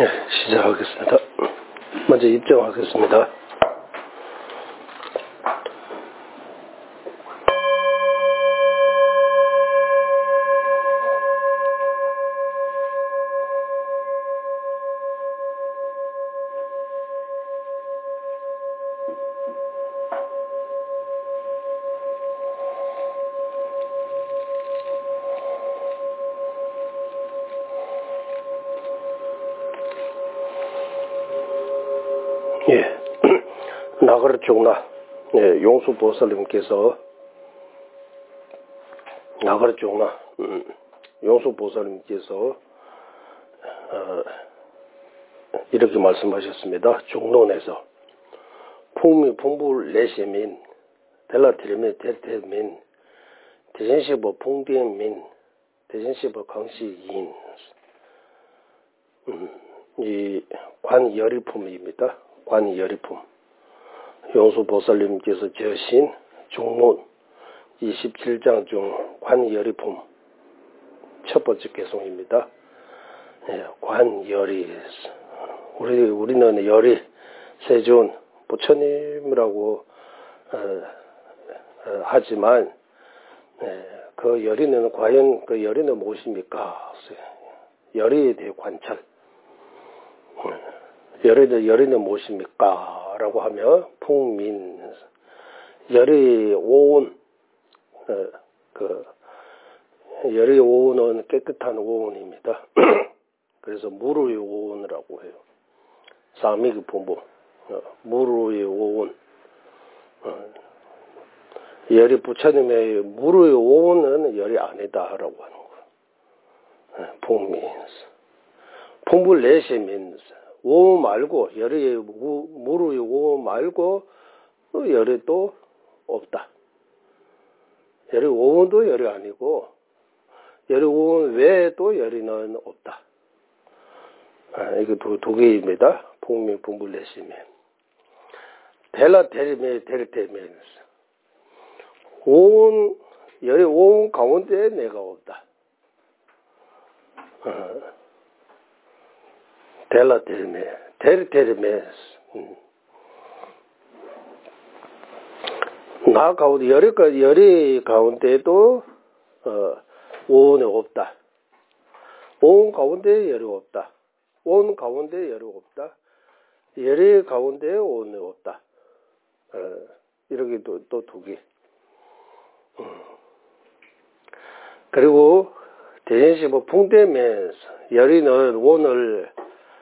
네, 시작하겠습니다. 먼저 입장하겠습니다. 예, 나가르 종나, 예, 용수 보살님께서 나가르 종나, 용수 보살님께서 이렇게 말씀하셨습니다. 종론에서 풍미 풍불 레시민, 델라티르미 데르테민, 대전시버 풍대민, 대전시버 강시인, 이 관열의품입니다. 관열의품. 용수보살님께서 저신 종론 27장 중 관열의품 첫 번째 개송입니다. 예, 관열이 우리는 열이 세존 부처님이라고 하지만 그 열이는 과연 그 열이는 무엇입니까? 열에 대해 관찰. 열이는 무엇입니까? 라고 하면 풍민 열의 오온 열의 오온은 깨끗한 오온입니다. 그래서 무르의 오온이라고 해요. 사미그 본부 무르의 오온 열이 부처님의 무르의 오온은 열이 아니다라고 하는 거예요. 풍민 풍불 내시민 오 말고 열의 무르의 오 말고 열이 또 없다. 열의 오온도 열이 아니고 열의 오온 외에도 열이는 없다. 이거 두 개입니다. 풍미 풍불 내시민 델라 데리메 데르테멘 오온 열의 오온 가운데 내가 없다. 델라 데르메 데르테르메 나 가운데 열의 가운데도 오온이 없다. 오온 가운데 열이 없다. 오온 가운데 열이 없다. 열의 가운데 오온이 없다. 이렇게 또 두 개. 그리고 대신시 뭐 풍대면서 열이는 오온을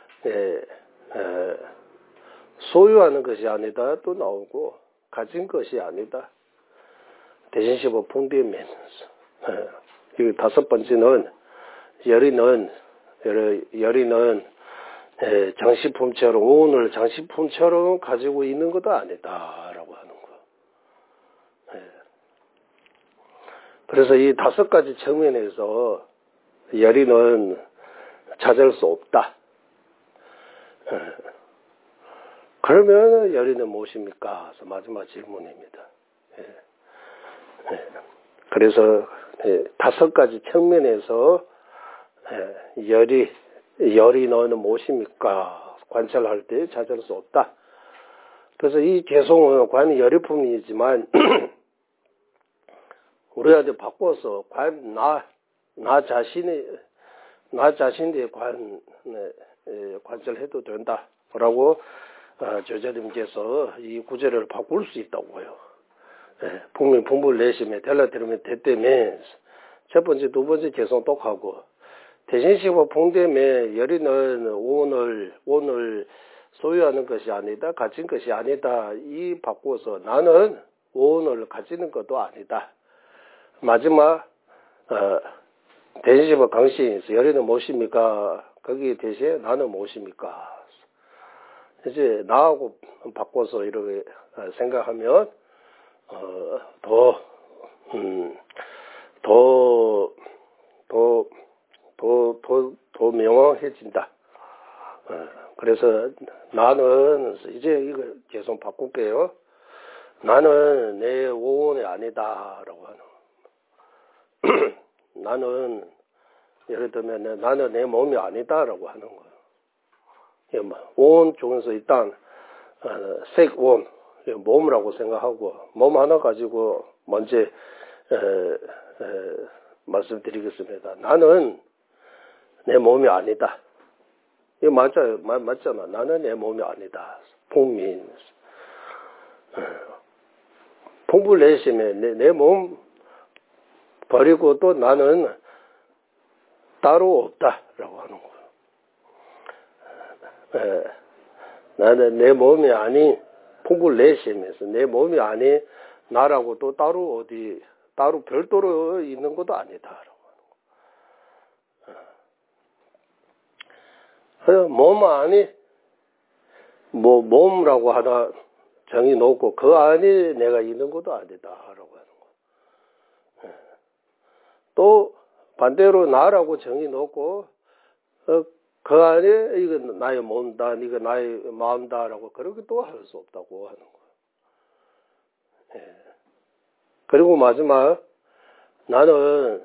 소유하는 것이 아니다 또 나오고 가진 것이 아니다. 대신시 뭐 풍대면서 이 다섯 번째는 열이는 장식품처럼 오온을 장식품처럼 가지고 있는 것도 아니다라고 하는 거. 그래서 이 다섯 가지 측면에서 열이는 찾을 수 없다. 그러면 열이는 무엇입니까? 마지막 질문입니다. 그래서 다섯 가지 측면에서 열이는 무엇입니까? 관찰할 때 찾을 수 없다. 그래서 이 개송은 관열의품이지만 우리한테 바꿔서 나 자신의 관찰해도 된다라고 조자님께서 이 구절을 바꿀 수 있다고 해요. 풍미 풍불 내심에 델라테르메 대때면 첫 번째 두 번째 개송 똑하고 대신시와 풍대에 열이는 오온을 소유하는 것이 아니다. 가진 것이 아니다. 이 바꿔서 나는 오온을 가지는 것도 아니다. 마지막 대신시와 강신에서 열이는 무엇입니까? 거기에 대신에 나는 무엇입니까? 이제 나하고 바꿔서 이렇게 생각하면 더 명확해진다. 그래서 나는 이제 이거 계속 바꿀게요. 나는 내 오온이 아니다라고 하는. 나는 예를 들면 나는 내 몸이 아니다라고 하는 거예요. 온 중에서 일단 색온 몸이라고 생각하고 몸 하나 가지고 먼저 말씀드리겠습니다. 나는 내 몸이 아니다. 이거 맞잖아. 나는 내 몸이 아니다. 풍민. 풍불내심에 내 몸 버리고 또 나는 따로 없다라고 하는 거예요. 나는 내 몸이 아닌 풍불내심에서 내 몸이 아닌 나라고 또 따로 따로 별도로 있는 것도 아니다라고 하는 거예요. 몸 안에 몸이라고 하나 정의 놓고 그 안에 내가 있는 것도 아니다라고 하는 거예요. 또 반대로 나라고 정의 놓고 그 안에 이거 나의 몸다, 이거 나의 마음다라고 그렇게 또 할 수 없다고 하는 거예요. 그리고 마지막 나는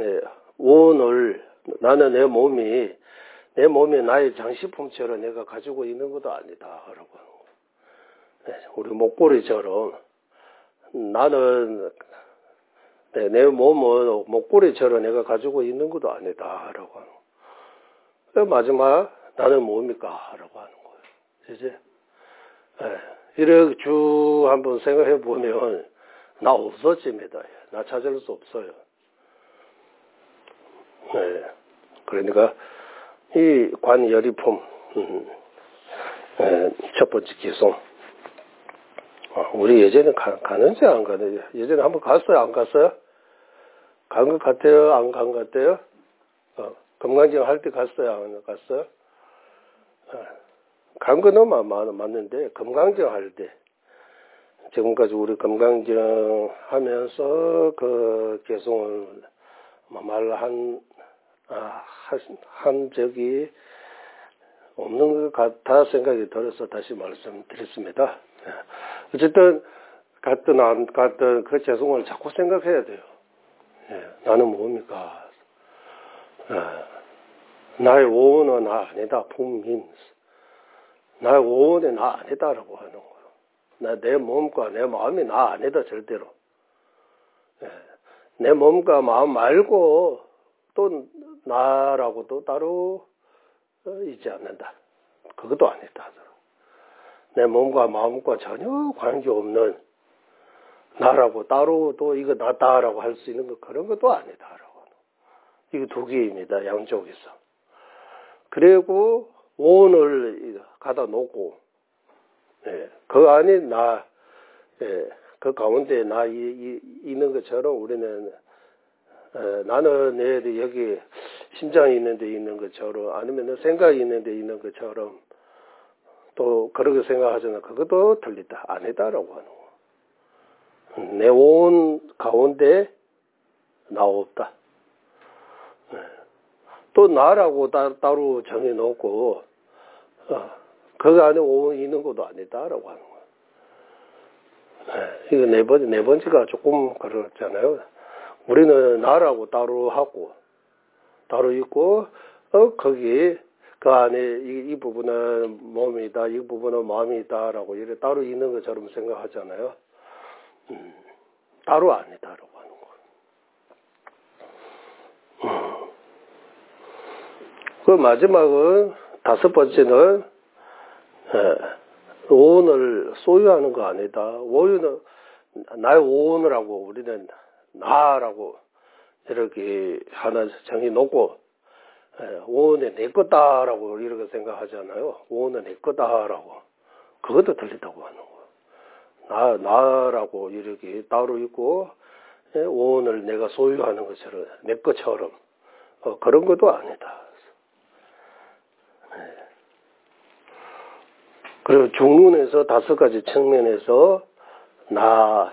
나는 내 몸이 나의 장식품처럼 내가 가지고 있는 것도 아니다라고 하는 거예요. 우리 목걸이처럼 나는 내 몸은 목걸이처럼 내가 가지고 있는 것도 아니다라고 하는 거예요. 마지막 나는 뭡니까? 라고 하는 거예요. 이제 이렇게 쭉 한번 생각해 보면 나 없어집니다. 나 찾을 수 없어요. 그러니까 이 관열이품 첫 번째 기송. 우리 예전에 가는지 안 가는지 예전에 한번 갔어요? 안 갔어요? 간 것 같아요? 안 간 것 같아요? 금강경 할 때 갔어요? 안 갔어요? 간 거는 맞는데 금강경 할 때 지금까지 우리 금강경 하면서 그 개송을 한 적이 없는 것 같아 생각이 들어서 다시 말씀드렸습니다. 어쨌든 갔든 안 갔든 그 죄송을 자꾸 생각해야 돼요. 나는 뭡니까? 나의 오은은 나 아니다. 풍민. 나의 오은이 나 아니다라고 하는 거예요. 내 몸과 내 마음이 나 아니다 절대로. 내 몸과 마음 말고 또 나라고 또 따로 있지 않는다. 그것도 아니다. 내 몸과 마음과 전혀 관계없는 나라고 따로 또 이거 나다라고 할 수 있는 거 그런 것도 아니다라고. 이거 두 개입니다. 양쪽에서. 그리고 오늘 갖다 놓고 그 안에 그 가운데 나 있는 것처럼 우리는 나는 여기 심장이 있는 데 있는 것처럼 아니면 생각이 있는 데 있는 것처럼 또 그렇게 생각하잖아. 그것도 틀리다. 아니다라고 하는 거. 내 온 가운데 나 없다. 또 나라고 따로 정해놓고 그 안에 온 있는 것도 아니다라고 하는 거예요. 이거 네 번째가 조금 그렇잖아요. 우리는 나라고 따로 하고 따로 있고 거기 그 안에 이 부분은 몸이다, 이 부분은 마음이다라고 이렇게 따로 있는 것처럼 생각하잖아요. 따로 아니다라고 하는 거예요. 그 마지막은 다섯 번째는 오온을 소유하는 거 아니다. 오유는 나의 오온을 하고 우리는 나라고 이렇게 하나 정해 놓고 오온은 내 거다라고 이렇게 생각하잖아요. 오온은 내 거다라고. 그것도 틀리다고 하는 거예요. 나라고 이렇게 따로 있고 오온을 내가 소유하는 것처럼 내 것처럼 그런 것도 아니다. 그리고 중론에서 다섯 가지 측면에서 나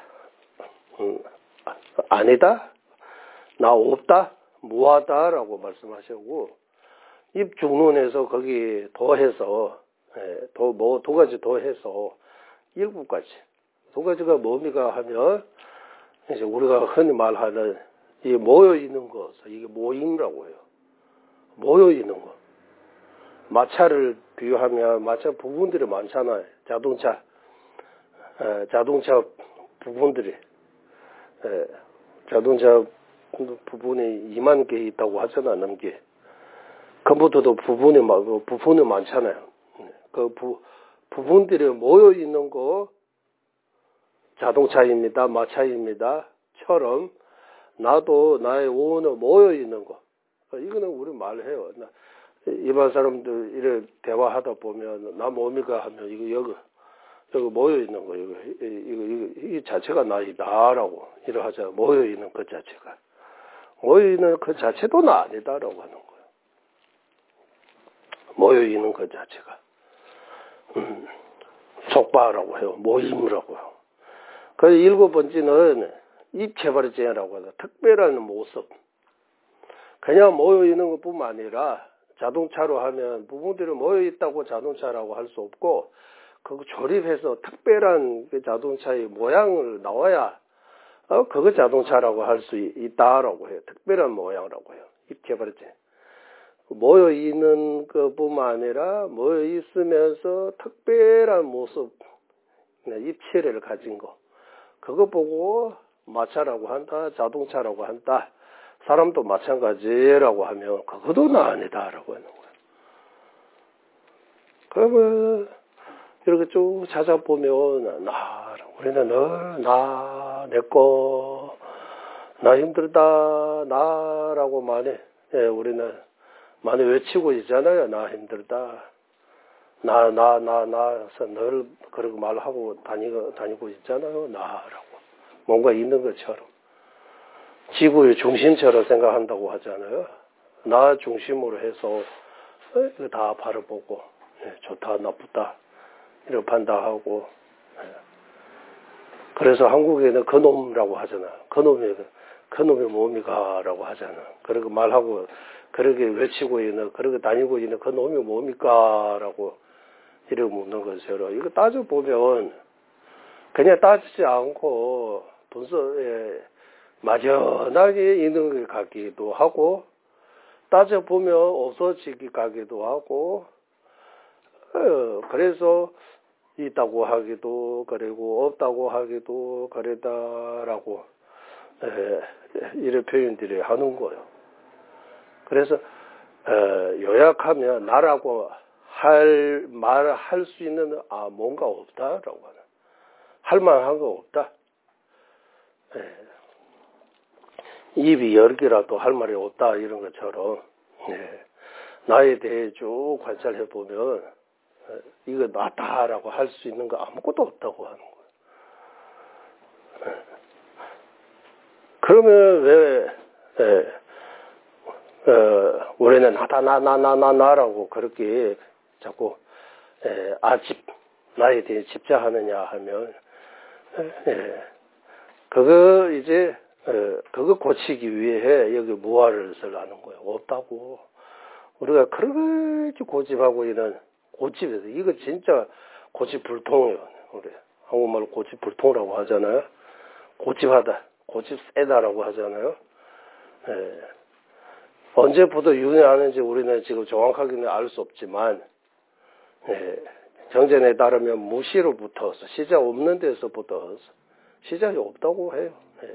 아니다, 나 없다, 무하다라고 말씀하시고 입중론에서 거기 더해서 두 가지 더해서 일곱 가지. 두 가지가 뭡니까 하면 이제 우리가 흔히 말하는 이 모여 있는 것, 이게 모임이라고 해요. 모여 있는 것. 마차를 비유하면 마차 부분들이 많잖아요. 자동차 부분들이 자동차 부분이 2만 개 있다고 하잖아. 넘게 컴퓨터도 부분이 많잖아요. 그 부분들이 모여 있는 거 자동차입니다, 마차입니다. 처럼 나도 나의 오너 모여 있는 거. 이거는 우리 말해요. 일반 사람들 이렇게 대화하다 보면 나 뭡니까 하면 이거 여기 모여 있는 거 이거 자체가 나이다라고 이러 하자. 모여 있는 그 자체가 모여 있는 그 자체도 나 아니다라고 하는 거예요. 모여 있는 그 자체가 속바라고 해요. 모임이라고 해요. 그 7번째는 입체발제라고 하죠. 특별한 모습. 그냥 모여 있는 것뿐만 아니라 자동차로 하면 부분들이 모여 있다고 자동차라고 할 수 없고 그거 조립해서 특별한 그 자동차의 모양을 나와야 그거 자동차라고 할 수 있다라고 해요. 특별한 모양이라고 해요. 입체발제. 모여 있는 것뿐만 아니라 모여 있으면서 특별한 모습, 입체를 가진 거. 그거 보고 마차라고 한다, 자동차라고 한다. 사람도 마찬가지라고 하면 그것도 나 아니다라고 하는 거예요. 그러면 이렇게 쭉 찾아보면 우리는 늘 내꺼 나 힘들다 나라고 우리는 많이 외치고 있잖아요. 나 힘들다 나서 늘 그렇게 말하고 다니고 있잖아요. 나라고 뭔가 있는 것처럼 지구의 중심처럼 생각한다고 하잖아요. 나 중심으로 해서 이거 다 바라보고 좋다 나쁘다 이렇게 판단하고 그래서 한국에는 그놈이라고 하잖아. 그놈이 뭡니까라고 하잖아. 그렇게 말하고 그렇게 외치고 있는 그렇게 다니고 있는 그놈이 뭡니까라고 이렇게 묻는 것처럼 이거 따져보면 그냥 따지지 않고 분석에 막연하게 있는 것 같기도 하고 따져보면 없어지기 같기도 하고 그래서 있다고 하기도 그리고 없다고 하기도 그러다라고 이런 표현들이 하는 거예요. 그래서 요약하면 나라고 말할 수 있는 뭔가 없다라고 하는 할 만한 거 없다. 입이 10개라도 할 말이 없다 이런 것처럼 나에 대해 쭉 관찰해 보면 이거 나다라고 할 수 있는 거 아무것도 없다고 하는 거예요. 그러면 왜 우리는 나라고 그렇게 자꾸 나에 대해 집착하느냐 하면 그거 고치기 위해 여기 무화를 하는 거예요. 없다고. 우리가 그렇게 고집하고 있는 고집에서 이거 진짜 고집불통이에요. 우리 한국말로 고집불통이라고 하잖아요. 고집하다, 고집 세다라고 하잖아요. 언제부터 유행하는지 우리는 지금 정확하게는 알 수 없지만 정전에 따르면 무시로부터 시작 없는 데서부터 시작이 없다고 해요.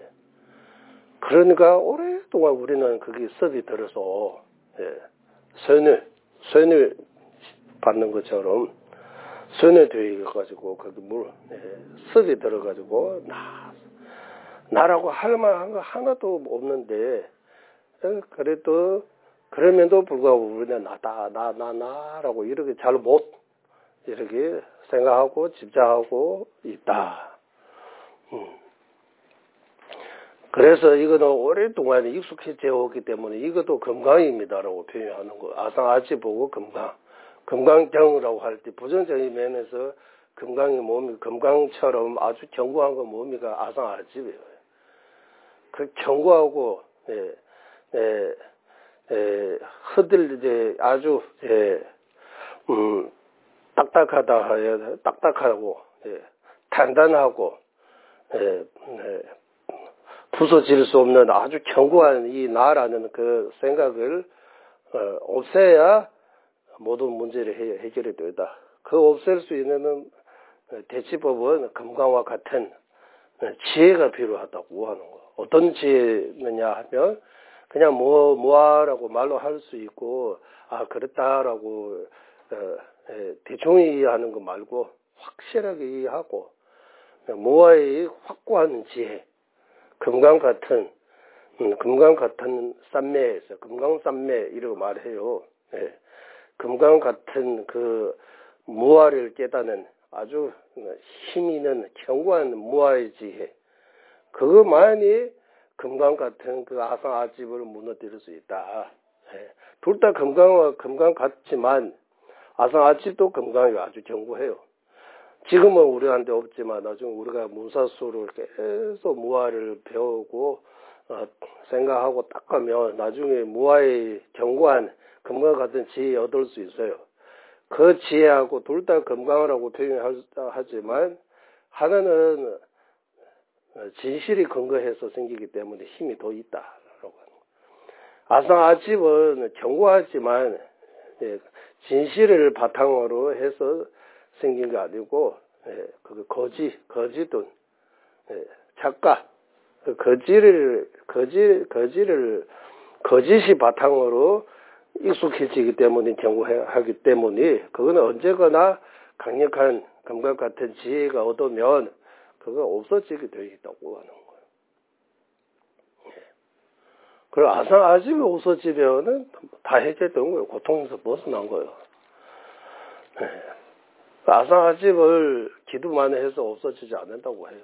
그러니까 오랫동안 우리는 그게 습이 들어서 선을 받는 것처럼 선에 되어 가지고 거기 습이 들어가지고 나라고 할 만한 거 하나도 없는데 그래도 그럼에도 불구하고 우리는 나라고 이렇게 잘 못 이렇게 생각하고 집착하고 있다. 그래서 이거는 오랫동안 익숙해져 오기 때문에 이것도 금강입니다라고 표현하는 거. 아상아치 보고 금강경이라고 할 때 부정적인 면에서 금강이 금강처럼 아주 견고한 건 뭡니까? 아상아치예요. 그 견고하고 아주 딱딱하고 단단하고 부서질 수 없는 아주 견고한 이 나라는 그 생각을 없애야 모든 문제를 해결이 된다. 그 없앨 수 있는 대치법은 금강과 같은 지혜가 필요하다고 하는 거. 어떤 지혜느냐 하면 그냥 뭐라고 말로 할 수 있고 그랬다라고 대충 이해하는 거 말고 확실하게 이해하고 뭐와의 확고한 지혜, 금강 같은 쌈매에서 금강쌈매 이라고 말해요. 금강 같은 그 무아를 깨닫는 아주 힘 있는 견고한 무아의 지혜, 그것만이 금강 같은 그 아상아집을 무너뜨릴 수 있다. 둘 다 금강 같지만 아상아집도 금강이 아주 견고해요. 지금은 우리한테 없지만 나중에 우리가 문사수를 계속 무아를 배우고 생각하고 닦으면 나중에 무아의 견고한 금강 같은 지혜 얻을 수 있어요. 그 지혜하고 둘 다 금강이라고 표현하지만 하나는 진실이 근거해서 생기기 때문에 힘이 더 있다라고 하는 거예요. 아상아집은 견고하지만 진실을 바탕으로 해서 생긴 게 아니고 그 거짓돈 착각 거짓이 바탕으로 익숙해지기 때문에 견고하기 때문에 그거는 언제거나 강력한 금강 같은 지혜가 얻으면 그거 없어지게 되어 있다고 하는 거예요. 그리고 아상아집이 없어지면은 다 해결된 거예요. 고통에서 벗어난 거예요. 아상아집을 기도만 해서 없어지지 않는다고 해요.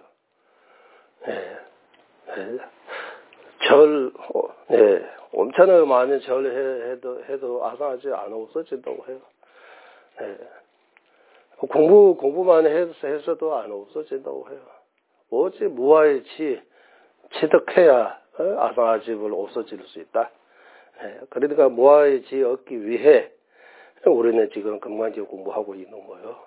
엄청나게 많은 절 해도 아상아집 안 없어진다고 해요. 공부만 해서도 안 없어진다고 해요. 오직 무아의 취득해야 아상아집을 없어질 수 있다. 그러니까 무아의 지 얻기 위해 우리는 지금 금강지 공부하고 있는 거예요.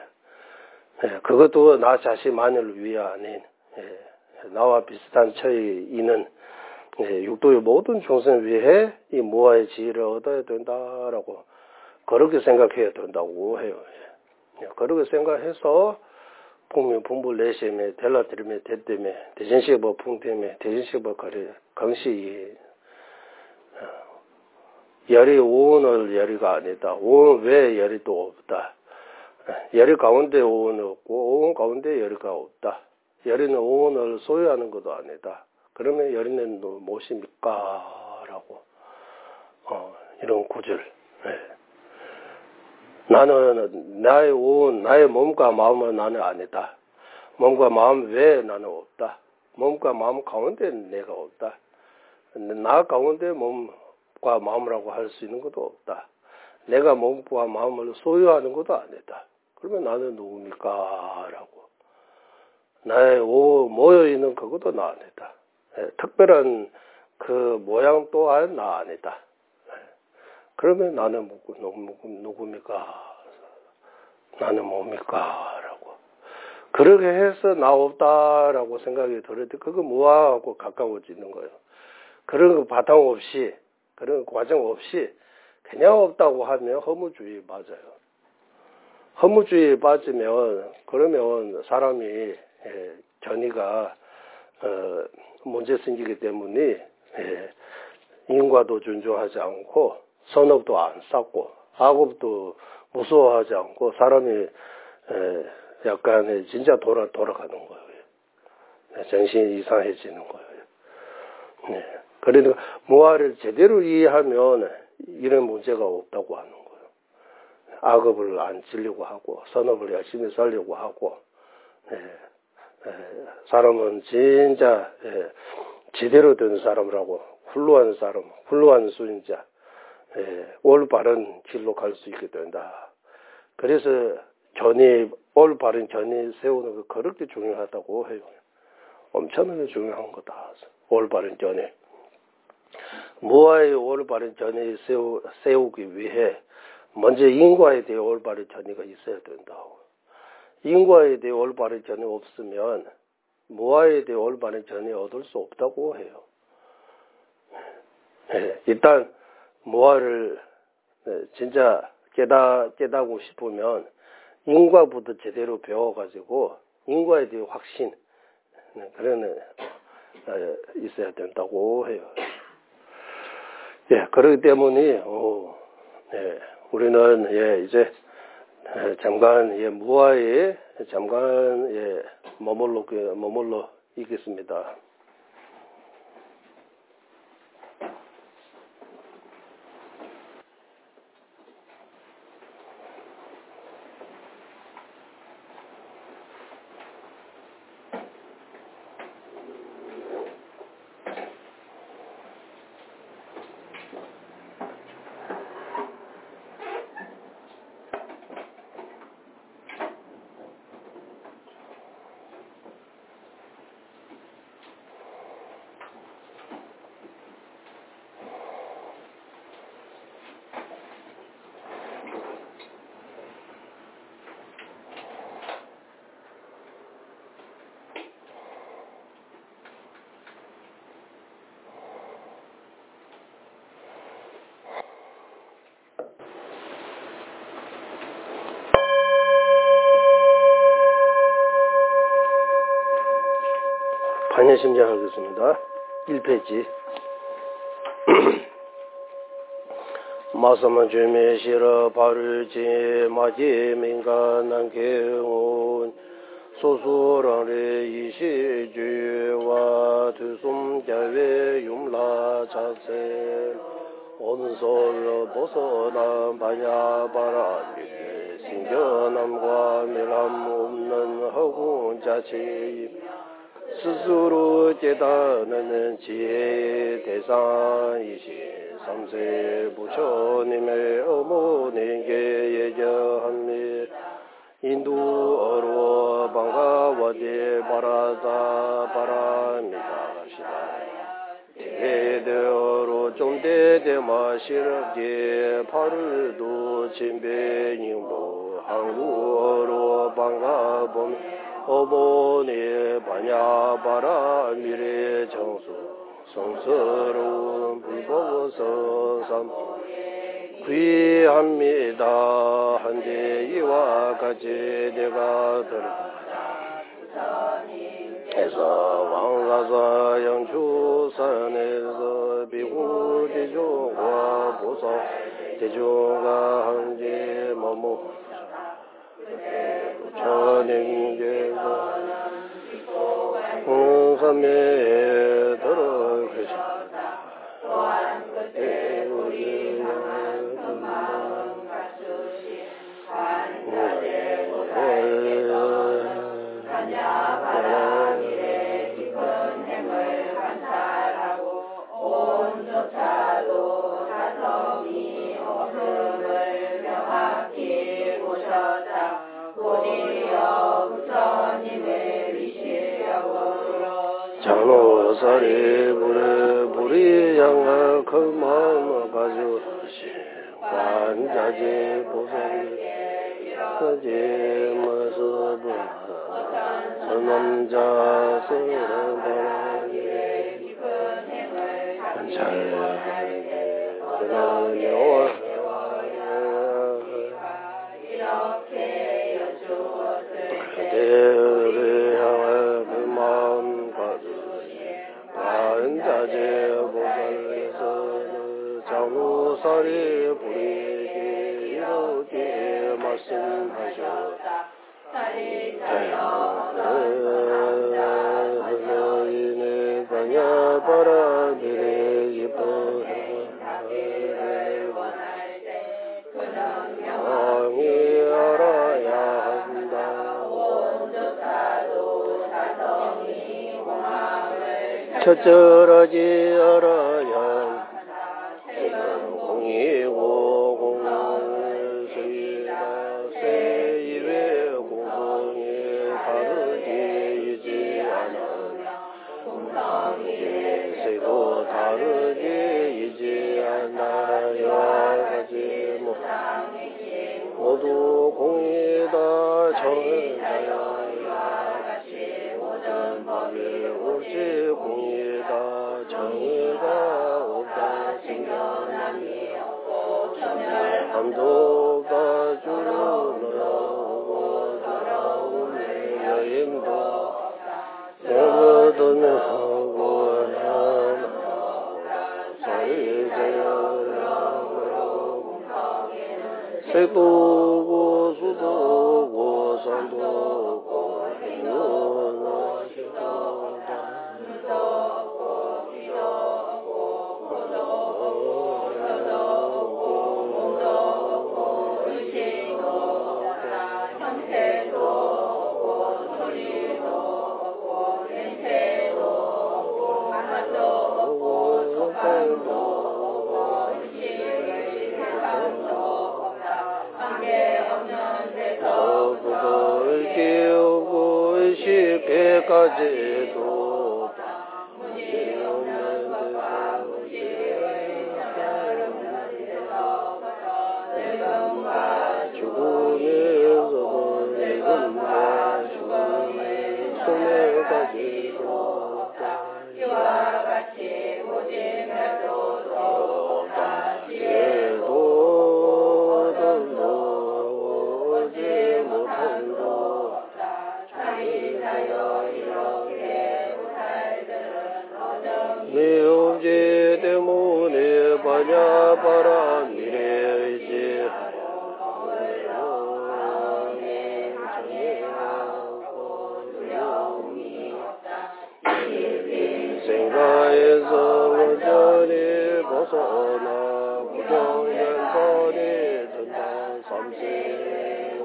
그것도 나 자신만을 위해 아닌 나와 비슷한 처에 있는 육도의 모든 중생을 위해 이 무아의 지혜를 얻어야 된다라고 그렇게 생각해야 된다고 해요. 그렇게 생각해서 풍미 분불 내심에 델라드림에 대때에 대전시버 풍tem에 대전시버 거리 강시 열이 오온을 열이가 아니다. 오온 외에 열이 또 없다. 열이 가운데 오온이 없고 오온 가운데 열이가 없다. 열이는 오온을 소유하는 것도 아니다. 그러면 열이는 무엇입니까? 라고 이런 구절. 나는 나의 오온, 나의 몸과 마음은 나는 아니다. 몸과 마음 외에 나는 없다. 몸과 마음 가운데 내가 없다. 나 가운데 몸과 마음이라고 할 수 있는 것도 없다. 내가 몸과 마음을 소유하는 것도 아니다. 그러면 나는 누굽니까? 라고. 나의 모여있는 그것도 나 아니다. 특별한 그 모양 또한 나 아니다. 그러면 나는 누굽니까? 나는 뭡니까? 라고. 그렇게 해서 나 없다라고 생각이 들을 때 그거 무아하고 가까워지는 거예요. 그런 거 바탕 없이, 그런 과정 없이 그냥 없다고 하면 허무주의에 빠져요. 허무주의에 빠지면 그러면 사람이 견이가 문제 생기기 때문에 인과도 존중하지 않고 선업도 안 쌓고 악업도 무서워하지 않고 사람이 약간 진짜 돌아가는 거예요. 정신이 이상해지는 거예요. 그러니까 무아를 제대로 이해하면 이런 문제가 없다고 하는 거예요. 악업을 안 지려고 하고 선업을 열심히 살려고 하고 사람은 진짜 제대로 된 사람이라고 훌륭한 사람, 훌륭한 수인자, 올바른 길로 갈 수 있게 된다. 그래서 올바른 견이 세우는 거 그렇게 중요하다고 해요. 엄청나게 중요한 거다. 올바른 견이. 무아의 올바른 견이 세우기 위해 먼저 인과에 대해 올바른 견이가 있어야 된다고. 인과에 대해 올바른 견이 없으면 무아에 대해 올바른 견이 얻을 수 없다고 해요. 일단 무아를 진짜 깨닫고 싶으면 인과부터 제대로 배워가지고 인과에 대해 확신 그런 있어야 된다고 해요. 예, 그렇기 때문에 우리는 이제 잠깐 무아에 잠깐 머물러 있겠습니다. 반야심장하겠습니다. 1페이지. 마사만 주메 시라 바르지 마지 민간한 개운 소소랑레 이시주와 두숨자외 욤라 자세 온솔 보소남 바냐바라미게 신견함과 밀함 없는 허군 자치 스스로 깨닫는 지혜의 대상이시 삼세 부처님의 어머니께 예견합니다. 인도어로 반가워지 바라다 바랍니다. 대대어로 좀대대마시럽게 파르도 진배님도 한국어로 반가보면 어머니 반야바라 미래 정수 성스러운 불법서 삼 귀합니다. 한데 이와 같이 내가 들어서 왕사사 영추산에서 비구 대중과 보사 대중과 한제 머무 부처님께서 홍삼에 들어 계십니다. 장로사리 불이 향하 그 마음을 가져오시 관자재 보살이 가지 마서부 선남자 서바라기 관찰하게 그나녀와 그대를 향해 그 마음 관자재 보살에서 장로사리 불에게 이렇게 말씀하셨다. 너희는 반야바라 미래 기뻐해 왕이 알아야 한다. 처절하지 알아야 공이고 공수이다 세이외 공성이 다르지 않아 세도 다르지 않아 이와 같이 모두 공이다 정자야 모든 법이 옳지 공이다 정의가 없다 생겨남이 없고 천멸함도 없다 백도고 수도고 산도고 행로나 시도다 무도고 기도고 고도고 혀도고 몸도고 의식도 형태도 없고 소리도 없고 냄새도 없고 맛도 없고 촉감도 없고 의식의 세상도 없다. 관계없는 데서 부도 의기 없고 의식 백가지도 없다. 무지 없는 데서 무지의 정열 없는 데서부터 늙음과 죽음에서도 늙음과 죽음의 소멸까지도 없다. 이와 같이 오직 별도도 없다. 지혜도 돈도 오지 못한도 없다. 자기 자여 이렇게 무탈들은 어정 미움지 때문에 반야바라 미래의지하여 오늘의 정의하고 두려움이 없다. 생각에서 완전히 벗어나 구정연번이 든다. 삼세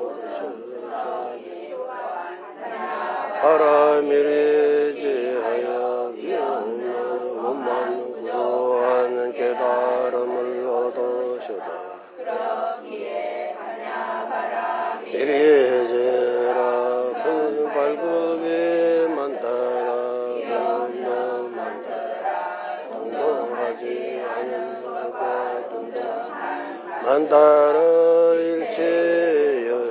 바람이를 지하여 위없는 원만 구조하는 깨달음을 얻으시다. 그러기에 하냐 바람이 이리지라 큰 발굽이 많다라 큰 많더라 동동하지 않은 것과 동동한 많다라 일체여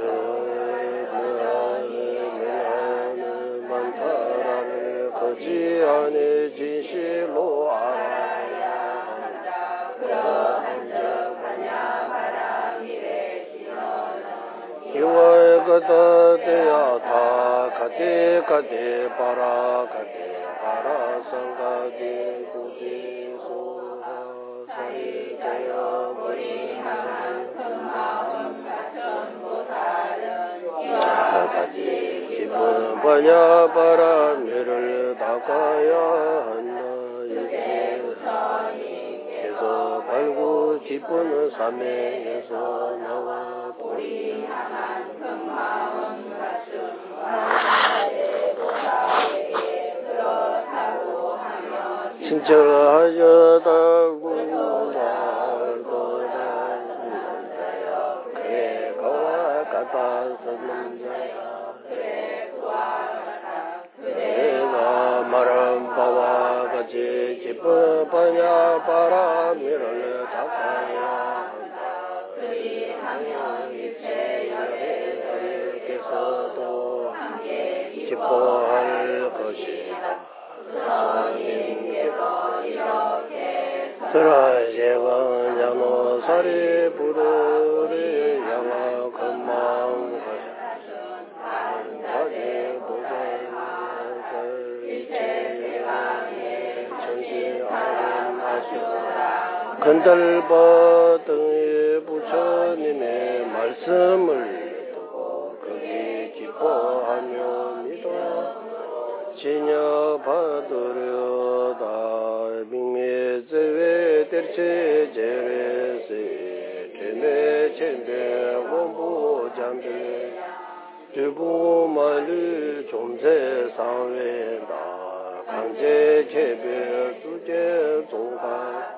많다라를 거지 안에 진실로 알아야 한다. 그러한즉 하냐 바람이래 신호는 이와의 거다 되야 다 가대 가대 바라 상가대 고지 소하 사이 되어 버리한 큰 마음 같은 보살은 이와 같이 기쁜 반야 바람을 닦아야 한다. 이제서 발구 기쁜 삼매에서 나와 보리 향한 큰 마음 같은 바람의 보살에게 그렇다고 하며 친절하여다고 알거라 그래 그와 같아서는 자야 그래 그와 같아 그대가 말한 바와 같이 기쁜 반야 바람을 닦아야 한다. 그리하면 일체 열애들께서도 함께 기뻐할 것이다. 스님께서 이렇게 드라제가 야노사리 부르를 향하 그 마음 한가지 보살을 일체 세상에 천지아름 아수라 건달바 등의 부처님의 말씀을 듣고 거기 기뻐하며 믿어 진여 받으려다 밍매제외 der체 제레세 제매 첸베 원부 잠들 주부만을 좀세 사회다 강제 체별 주제 종가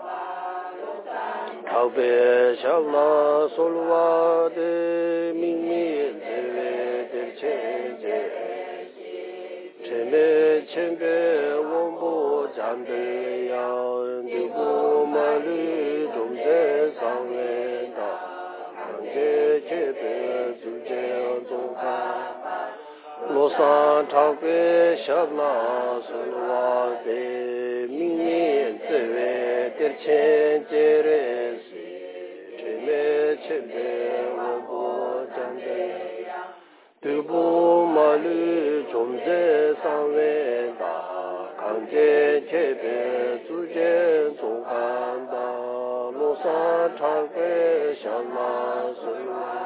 타베 샬라 솔와데 밍미 제외 der체 제매 첸베 원부 잠들야 누구만을 좀세 사회다 강제 체별 주제 종가 로산 타괴 샤나 솔와데 밍미 제외 der체 제레시 제매 첸베 원부 잠들 두부만을 좀세 상외다 강제 체배 주제 종간다 노사 타괴 샤나 솔와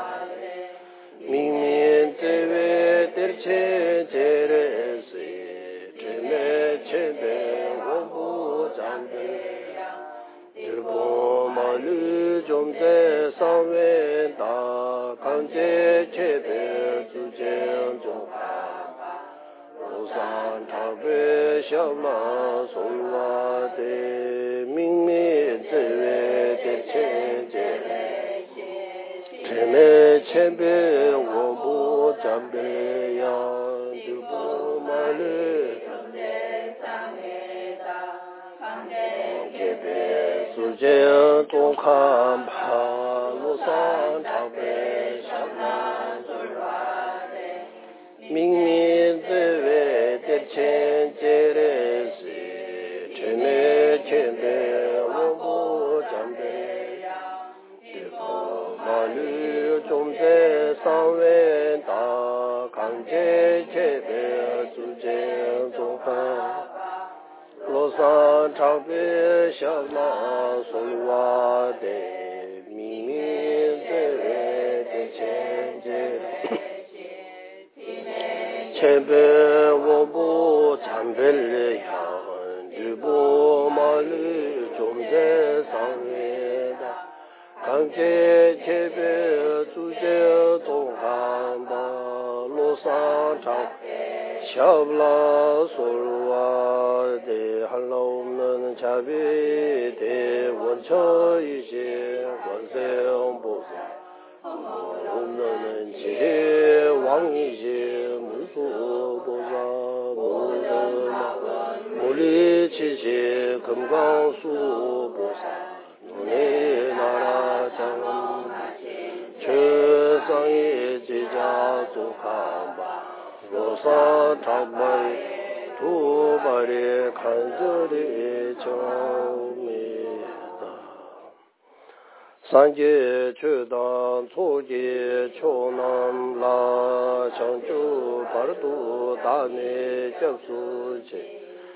Sanje chodan choje chonam la chanchu pardu dane japsu che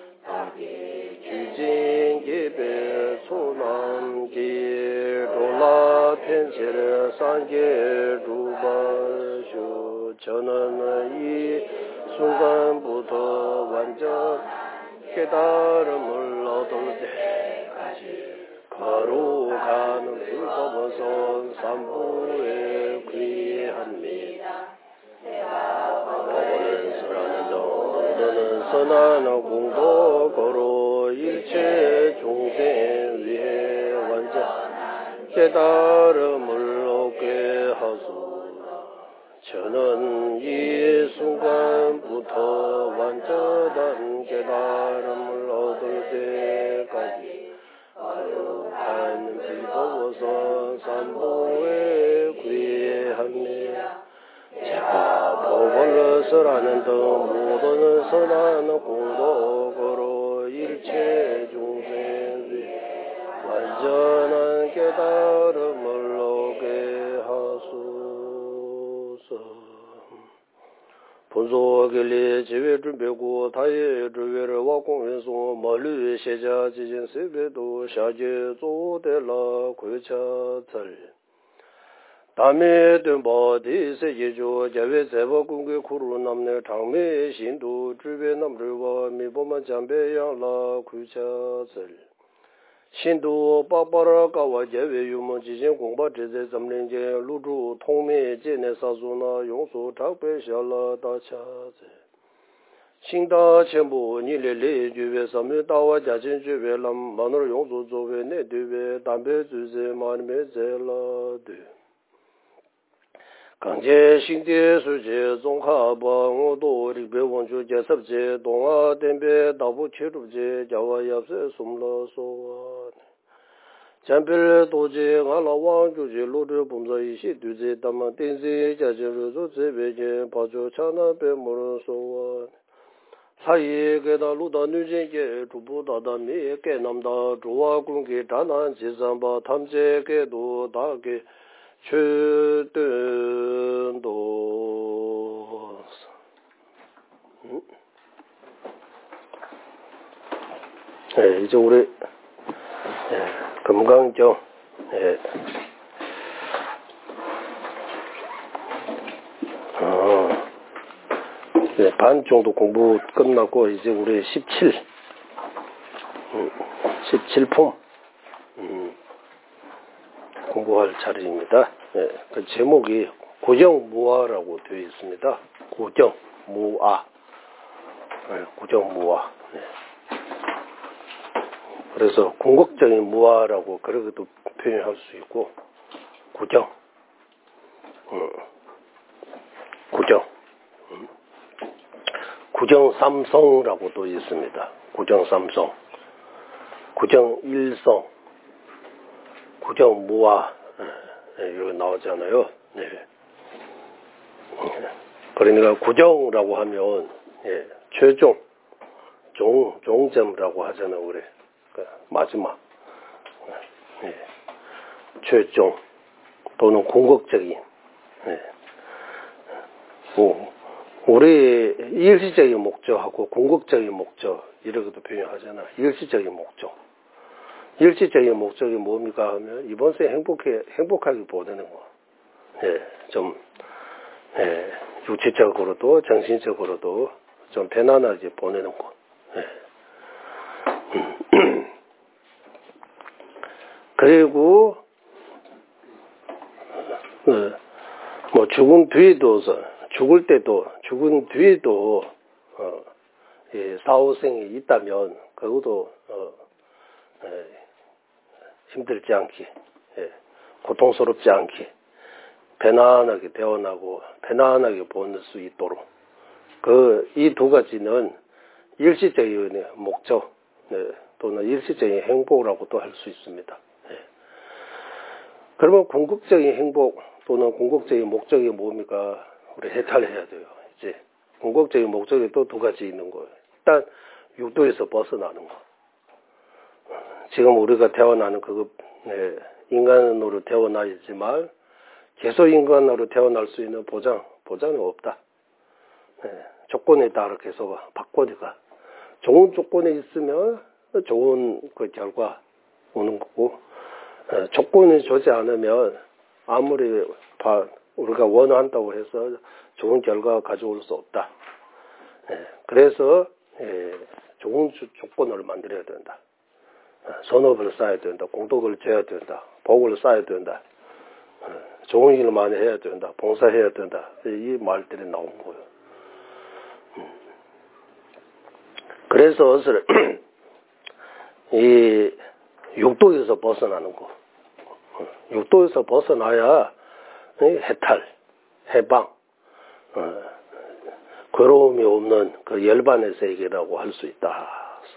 dagi chujin gebe chonam ge rola pencher sanje ruba shu chonan yi sungan buto 완전 깨달음을 얻을 때까지 거룩한 불법은 삼부에 귀합니다. 법은 선하는 너는 선한 공덕으로 일체 중생 위해 완전 깨달음을 얻게 하소서. 저는 이 순간부터 완전한 깨달음을 얻을 때까지 거룩한 불법으로 삼보에 귀합니다. 제가 법을 설하는 등 모든 선한 공덕으로 일체 중생 위해 완전한 깨달음을 얻게 하소서. 본소결리 지회 준비고 타의 주회를 와공연소 멀리 세자 지진 세배도 샤제 조대라 고차철 다음에 등보디 세계조 자회 세보 공개 쿠루 남네 장매 신도 주회 남르와 미보만 잠배양라 고차철 신도 빠빠라가와 제외 유문 지진 공부 제제 점령제 루주 통매 제내 사수나 용수 작배샤라 다차제 신다 전부 니레레 주베 삼유다와 자진 주베 람 마늘 용수 조베 내드베 담배 주제 만메제라데 강제 신대 수제 종합방도 리베 원주 제섭제 동아 덴베 다부 체루제 자와 yapse 숨로소 잠별 도제 알라왕 주제 로드 범자 이시 두제 담아 덴제 자제로 제베제 바조 차나베 모로소 사이에 게다 루다 누제게 두부다다니 깨남다 조와 군게 다난 지산바 탐제게도 다게 최든도 이제 우리 금강경 네, 반 정도 공부 끝나고 이제 우리 17품 공부할 차례입니다. 네, 그 제목이 고정무화라고 되어 있습니다. 고정무화. 네, 고정무화. 네. 그래서 궁극적인 무화라고 그렇게도 표현할 수 있고, 고정. 구정삼성라고도 있습니다. 구정삼성, 구정일성, 구정무화, 이렇게 나오잖아요. 네. 그러니까 구정이라고 하면 최종, 종점이라고 하잖아요. 그래. 그러니까 마지막, 최종 또는 궁극적인. 우리 일시적인 목적하고 궁극적인 목적 이렇게도 표현하잖아. 일시적인 목적. 일시적인 목적이 뭡니까 하면 이번 생에 행복하게 보내는 거. 좀 육체적으로도 정신적으로도 좀 편안하게 보내는 거. 그리고 뭐 죽은 뒤에도 사후생이 있다면 그것도 힘들지 않게, 고통스럽지 않게 편안하게 태어나고 편안하게 보낼 수 있도록 이 두 가지는 일시적인 목적 또는 일시적인 행복이라고도 할 수 있습니다. 그러면 궁극적인 행복 또는 궁극적인 목적이 뭡니까? 우리 해탈해야 돼요. 이제 궁극적인 목적이 또 두 가지 있는 거예요. 일단 육도에서 벗어나는 거. 지금 우리가 태어나는 인간으로 태어나야지만 계속 인간으로 태어날 수 있는 보장은 없다. 조건에 따라 계속 바꿔니까 좋은 조건이 있으면 좋은 그 결과 오는 거고, 조건이 좋지 않으면 아무리 우리가 원한다고 해서 좋은 결과 가져올 수 없다. 그래서 좋은 조건을 만들어야 된다. 선업을 쌓아야 된다. 공덕을 줘야 된다. 복을 쌓아야 된다. 좋은 일을 많이 해야 된다. 봉사해야 된다. 이 말들이 나온 거예요. 그래서 이 육도에서 벗어나는 거. 육도에서 벗어나야 해탈, 해방, 괴로움이 없는 그 열반의 세계라고 할 수 있다.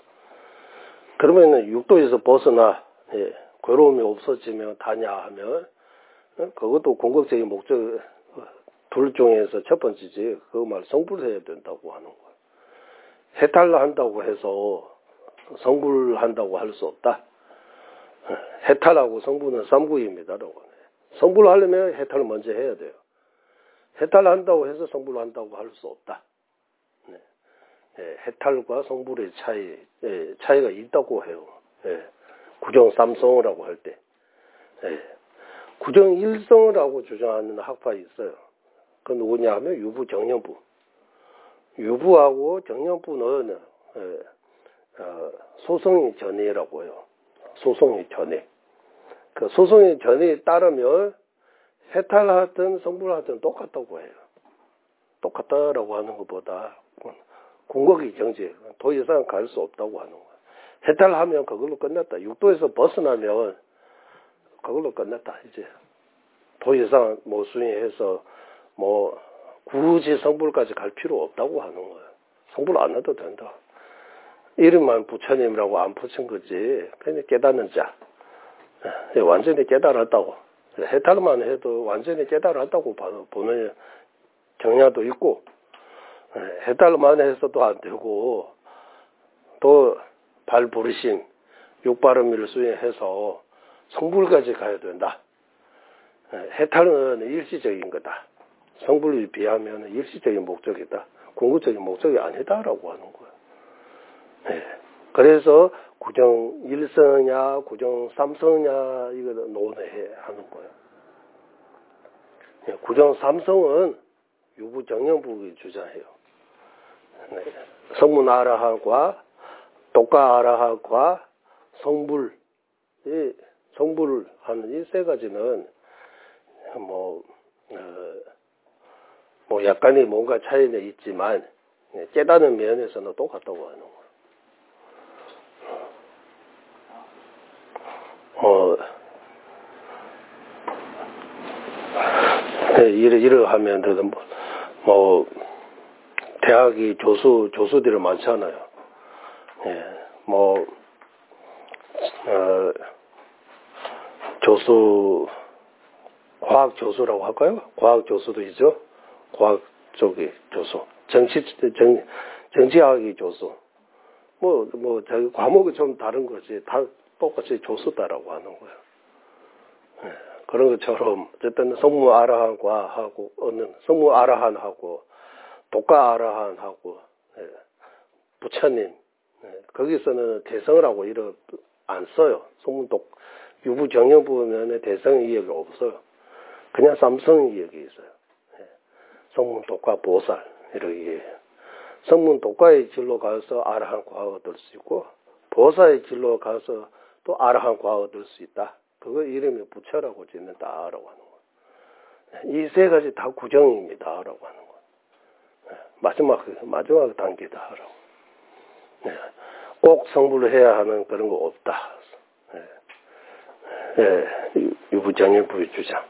그러면 육도에서 벗어나 괴로움이 없어지면 다냐 하면 그것도 궁극적인 목적 둘 중에서 첫 번째지. 그 말 성불해야 된다고 하는 거예요. 해탈한다고 해서 성불한다고 할 수 없다. 해탈하고 성불은 삼구입니다라고. 성불하려면 해탈을 먼저 해야 돼요. 해탈한다고 해서 성불한다고 할 수 없다. 해탈과 성불의 차이가 있다고 해요. 구정삼성이라고 할 때. 구정일성이라고 주장하는 학파가 있어요. 그 누구냐 하면 유부정년부. 유부하고 정년부는 소송의 전이라고 해요. 소송의 전에. 그 소송의 전에 따르면 해탈하든 성불하든 똑같다고 해요. 똑같다라고 하는 것보다 궁극의 정지, 더 이상 갈 수 없다고 하는 거예요. 해탈하면 그걸로 끝났다. 육도에서 벗어나면 그걸로 끝났다. 이제 더 이상 뭐 수행해서 뭐 굳이 성불까지 갈 필요 없다고 하는 거예요. 성불 안 해도 된다. 이름만 부처님이라고 안 붙인 거지. 그냥 깨닫는 자. 완전히 깨달았다고. 해탈만 해도 완전히 깨달았다고 보는 경야도 있고, 해탈만 해서도 안 되고, 또 발부르심, 육바름미를 수행해서 성불까지 가야 된다. 해탈은 일시적인 거다. 성불에 비하면 일시적인 목적이다. 궁극적인 목적이 아니다라고 하는 거예요. 그래서 구정일성이냐 구정삼성이냐 이거 논의하는 거예요. 구정삼성은 유부정년부의 주장해요. 성문 아라한과 독가 아라한과 성불, 성불을 하는 이 세 가지는 뭐 약간의 뭔가 차이는 있지만 깨닫는 면에서는 똑같다고 하는 거예요. 이러하면 뭐 대학이 교수들이 많잖아요. 과학 교수라고 할까요? 과학 교수도 있죠. 과학 쪽의 교수, 정치학의 교수. 자기 과목이 좀 다른 거지. 다 똑같이 교수다라고 하는 거예요. 그런 것처럼, 어쨌든 성무 아라한과하고, 성무 아라한하고, 독가 아라한하고, 부처님, 거기서는 대성이라고 안 써요. 유부 정형 부분에 대성 이역이 없어요. 그냥 삼성 이역이 있어요. 성문 독가 보살, 이렇게. 성문 독가의 길로 가서 아라한 과학을 얻을 수 있고, 보살의 길로 가서 또 아라한 과학을 얻을 수 있다. 그거 이름이 부처라고 짓는다라고 하는 거예요. 이 세 가지 다 구정입니다라고 하는 거예요. 마지막 단계다라고. 꼭 성불을 해야 하는 그런 거 없다. 유부정일부의 주장.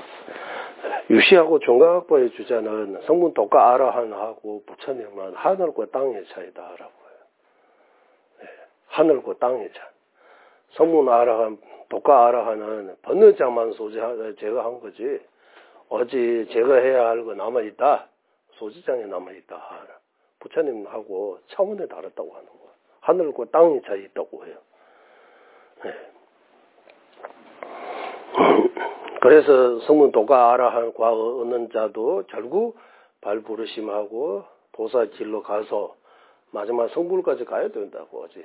유시하고 종강학파의 주장은 성문 독가 아라한하고 부처님은 하늘과 땅의 차이다라고 해요. 하늘과 땅의 차이. 성문 아라한, 독가 아라한은 번뇌장만 제거한 거지. 어제 제거해야 할 거 남아있다. 소지장에 남아있다. 부처님하고 차원에 다르다고 하는 거예요. 하늘과 땅의 차이 있다고 해요. 그래서 성문 독가 아라한 과거 얻는 자도 결국 발부르심하고 보살 길로 가서 마지막 성불까지 가야 된다고 하지.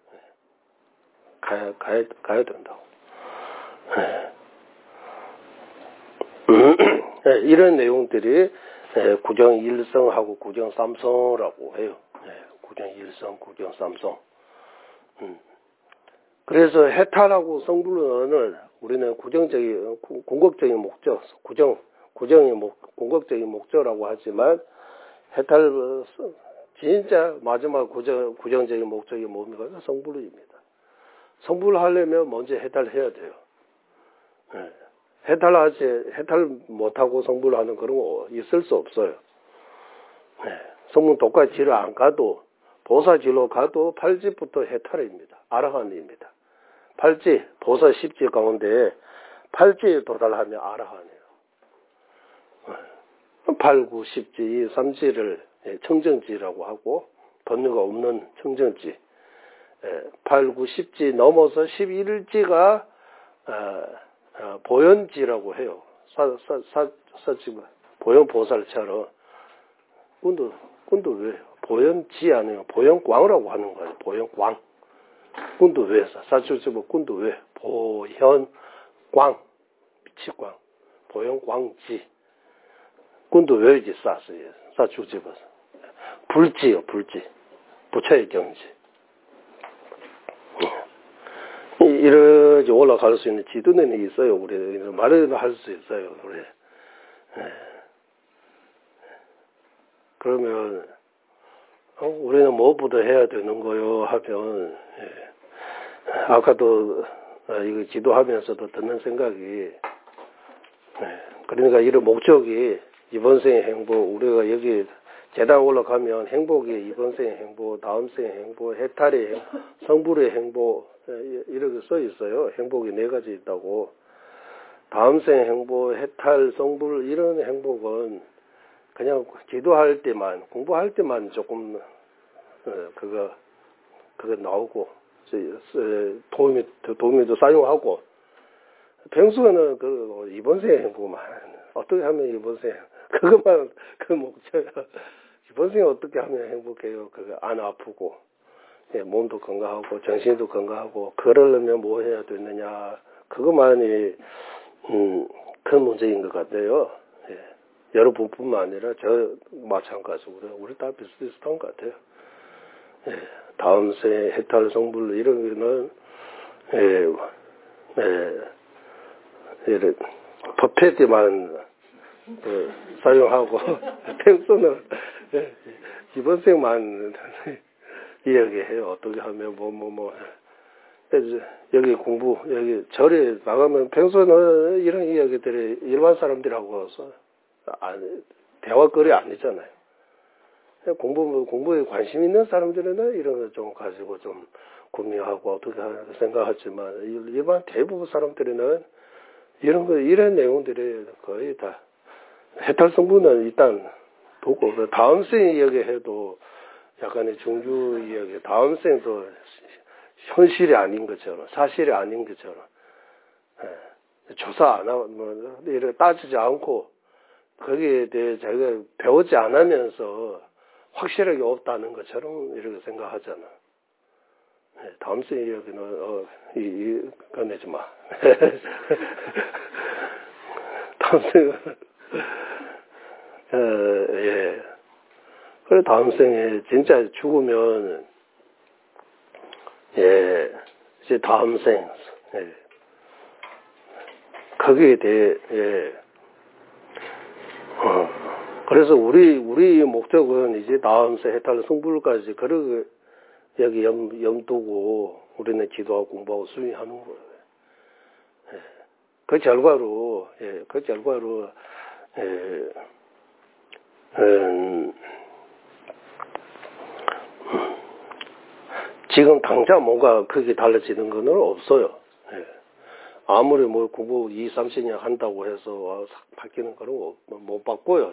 가야 된다고. 이런 내용들이 구정일성하고 구정삼성이라고 해요. 구정일성, 구정삼성. 그래서 해탈하고 성불론을 우리는 궁극적인 목적, 구정의 궁극적인 목적이라고 하지만 해탈, 진짜 마지막 구정적인 목적이 뭡니까? 성불입니다. 성불하려면 먼저 해탈해야 돼요. 해탈 못하고 성불하는 그런 거 있을 수 없어요. 성문 독가 지를 안 가도, 보사지로 가도 8지부터 해탈입니다. 아라한입니다. 8지, 보사 10지 가운데 8지에 도달하면 아라한이에요. 8, 9, 10지, 이 3지를 청정지라고 하고, 번뇌가 없는 청정지. 8, 9, 10지 넘어서 11지가 보현지라고 해요. 보현보살처럼. 근데 왜? 보현지 아니에요. 보현광이라고 하는 거예요. 보현광. 근데 왜? 사주집어 근데 왜? 보현광. 빛광. 보현광지. 근데 왜 이제 쌌어요? 사주집어서. 불지요, 불지. 부처의 경지. 이렇게 올라갈 수 있는 지도는 있어요. 우리 말을 할 수 있어요. 우리. 그러면 우리는 무엇부터 해야 되는 거요 하면 아까도 이거 지도하면서도 듣는 생각이 그러니까 이런 목적이 이번 생의 행복, 우리가 여기 재단 올라가면 행복이 이번 생의 행복, 다음 생의 행복, 해탈의 행복, 성불의 행복 이렇게 써 있어요. 행복이 4가지 있다고. 다음 생의 행복, 해탈, 성불 이런 행복은 그냥 기도할 때만, 공부할 때만 조금 그거 나오고 도움도 사용하고 평소에는 이번 생의 행복만 어떻게 하면 이번 생 그것만 그 목적. 이번 생에 어떻게 하면 행복해요? 그거 안 아프고 몸도 건강하고 정신도 건강하고 그러려면 뭐 해야 되느냐 그것만이 큰 문제인 것 같아요. 여러분뿐만 아니라 저 마찬가지고요. 우리 다 비슷비슷한 것 같아요. 예, 다음 세 해탈 성불 이런 거는 퍼펫에만 사용하고 평소는 이번생만 이야기해요. 어떻게 하면 여기 공부 여기 절에 나가면 평소는 이런 이야기들이 일반 사람들하고 대화거리 아니잖아요. 공부에 관심 있는 사람들은 이런 거 좀 가지고 좀 고민하고 어떻게 생각하지만 일반 대부분 사람들은 이런 내용들이 거의 다 해탈 성분은 일단 보고 다음 생 이야기해도 약간의 중주 이야기 다음 생도 현실이 아닌 것처럼 사실이 아닌 것처럼 조사 안 하고 이렇게 따지지 않고 거기에 대해 자기가 배우지 않으면서 확실하게 없다는 것처럼 이렇게 생각하잖아. 다음 생 이야기는 꺼내지 마. 다음 생은 예. 그래 다음 생에 진짜 죽으면 이제 다음 생 거기에 대해 그래서 우리 목적은 이제 다음 생 해탈 성불까지 그렇게 여기 염두고 우리는 기도하고 공부하고 수행하는 거예요. 그 결과로 지금 당장 뭔가 크게 달라지는 건 없어요. 아무리 공부 20-30년 한다고 해서 바뀌는 거는 못 바꿔요.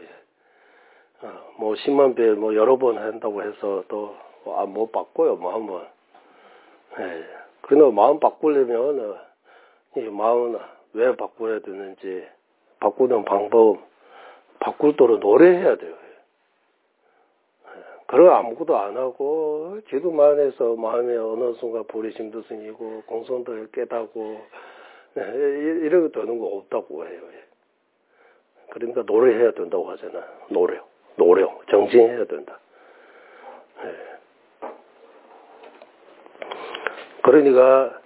10만 배 여러 번 한다고 해서 또 못 바꿔요. 마음은. 그러나 마음 바꾸려면 이 마음은 왜 바꿔야 되는지 바꾸는 방법 바꿀도록 노래해야 돼요. 그런 아무것도 안 하고 기도만 해서 마음에 어느 순간 보리심도 생기고 공성도 깨닫고 이렇게 되는 거 없다고 해요. 그러니까 노래해야 된다고 하잖아. 노래 정진해야 된다. 그러니까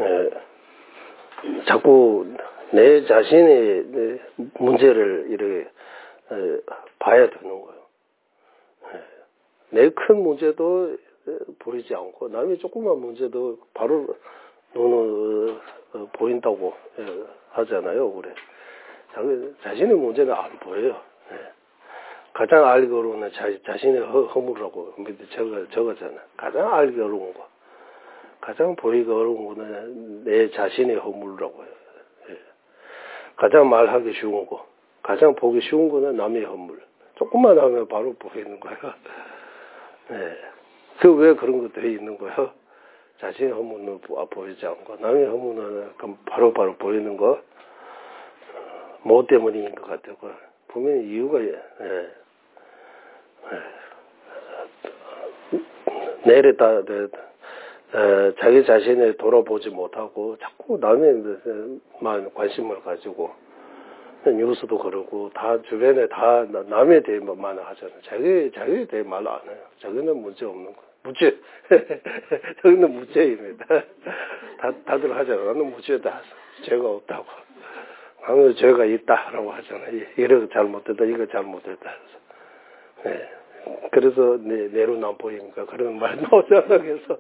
자꾸 내 자신의 문제를 이렇게 봐야 되는 거예요. 내 큰 문제도 보이지 않고 남의 조그만 문제도 바로 눈을 보인다고 하잖아요. 그래. 자신의 문제는 안 보여요. 가장 알기 어려운 건 자신의 허물이라고 밑에 적었잖아. 가장 알기 어려운 거. 가장 보이기 어려운 거는 내 자신의 허물이라고 해요. 가장 말하기 쉬운 거. 가장 보기 쉬운 거는 남의 허물. 조금만 하면 바로 보이는 거예요. 왜 그런 거 돼 있는 거예요? 자신의 허물은 보이지 않고 남의 허물은 바로 보이는 거. 뭐 때문인 것 같아요. 분명히 이유가 내일에 자기 자신을 돌아보지 못하고 자꾸 남에만 관심을 가지고 뉴스도 그러고 다 주변에 다 남에 대해만 하잖아요. 자기에 대해 말 안 해요. 자기는 문제 없는 거. 무죄. 저기는 무죄입니다. 다들 하잖아요. 나는 무죄다. 죄가 없다고. 나는 죄가 있다라고 하잖아요. 이거 잘못됐다. 이거 잘못됐다. 그래서 내로는 안 보입니까? 그런 말 나오잖아요. 그래서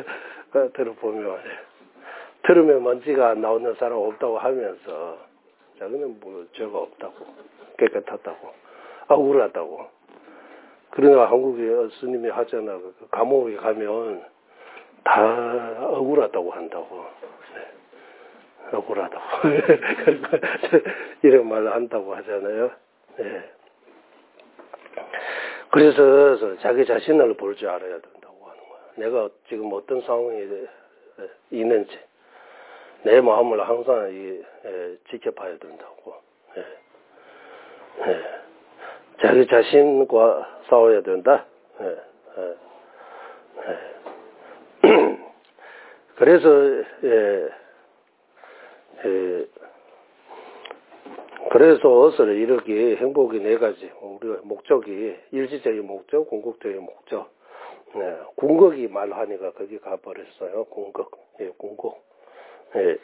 들으면 먼지가 나오는 사람 없다고 하면서 자기는 죄가 없다고 깨끗하다고 억울하다고. 그러나 한국에 스님이 하잖아. 감옥에 가면 다 억울하다고 한다고. 억울하다고. 이런 말을 한다고 하잖아요. 그래서 자기 자신을 볼 줄 알아야 된다고 하는 거야. 내가 지금 어떤 상황에 있는지 내 마음을 항상 지켜봐야 된다고. 자기 자신과 싸워야 된다. 그래서 그래서 이렇게 행복이 네 가지. 우리 목적이 일시적인 목적, 궁극적인 목적. 네, 궁극이 말하니까 거기 가버렸어요. 궁극. 예, 궁극. 예.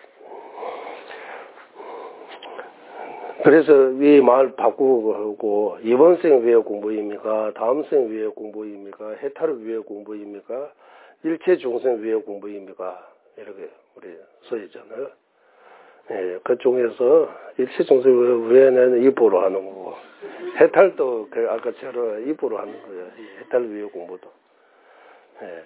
그래서 이 말 바꾸고 이번 생 위의 공부입니까? 다음 생 위의 공부입니까? 해탈을 위의 공부입니까? 일체 중생 위의 공부입니까? 이렇게 우리 써 있잖아요. 예, 그 중에서 일체 중생 위에는 입으로 하는 거고 해탈도 그 아까처럼 입으로 하는 거예요. 해탈 위의 공부도. 예.